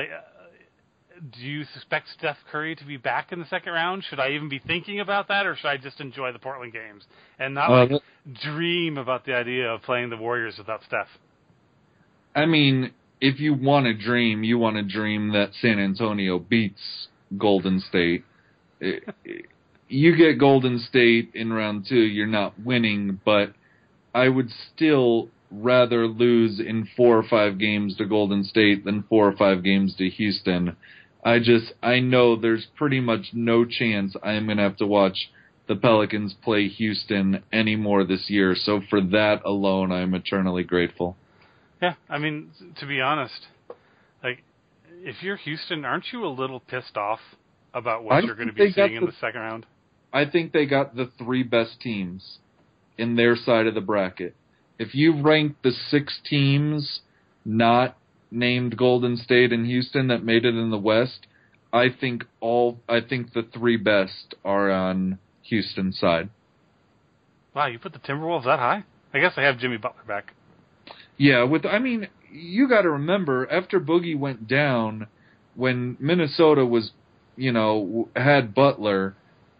you suspect Steph Curry to be back in the second round? Should I even be thinking about that, or should I just enjoy the Portland games and not dream about the idea of playing the Warriors without Steph? I mean, if you want to dream, you want to dream that San Antonio beats Golden State. You get Golden State in round 2, you're not winning, but I would still rather lose in 4 or 5 games to Golden State than 4 or 5 games to Houston. I know there's pretty much no chance I'm going to have to watch the Pelicans play Houston anymore this year, so for that alone, I'm eternally grateful. Yeah, I mean, to be honest, like, if you're Houston, aren't you a little pissed off about what you're going to be seeing in the second round? I think they got the 3 best teams in their side of the bracket. If you rank the 6 teams not named Golden State and Houston that made it in the West, I think the 3 best are on Houston's side. Wow, you put the Timberwolves that high? I guess I have Jimmy Butler back. Yeah, you got to remember, after Boogie went down, when Minnesota was, had Butler,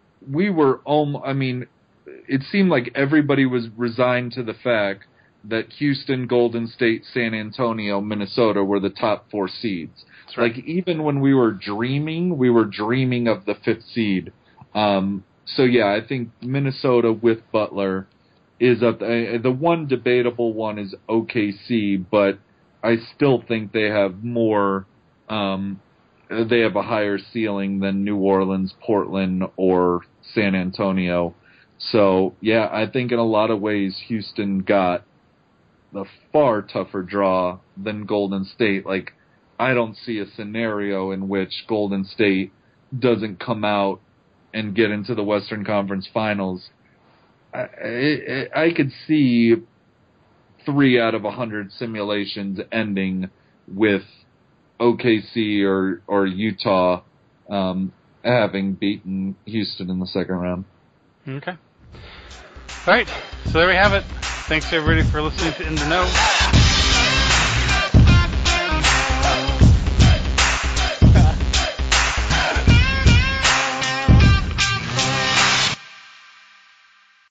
it seemed like everybody was resigned to the fact that Houston, Golden State, San Antonio, Minnesota were the top 4 seeds. Right. Like, even when we were dreaming of the 5th seed. So yeah, I think Minnesota with Butler is up. The one debatable one is OKC, but I still think they have more. They have a higher ceiling than New Orleans, Portland, or San Antonio. So yeah, I think in a lot of ways Houston got the far tougher draw than Golden State. Like, I don't see a scenario in which Golden State doesn't come out and get into the Western Conference Finals. I could see 3 out of 100 simulations ending with OKC or Utah having beaten Houston in the second round. Okay. All right. So there we have it. Thanks, everybody, for listening to In the Know.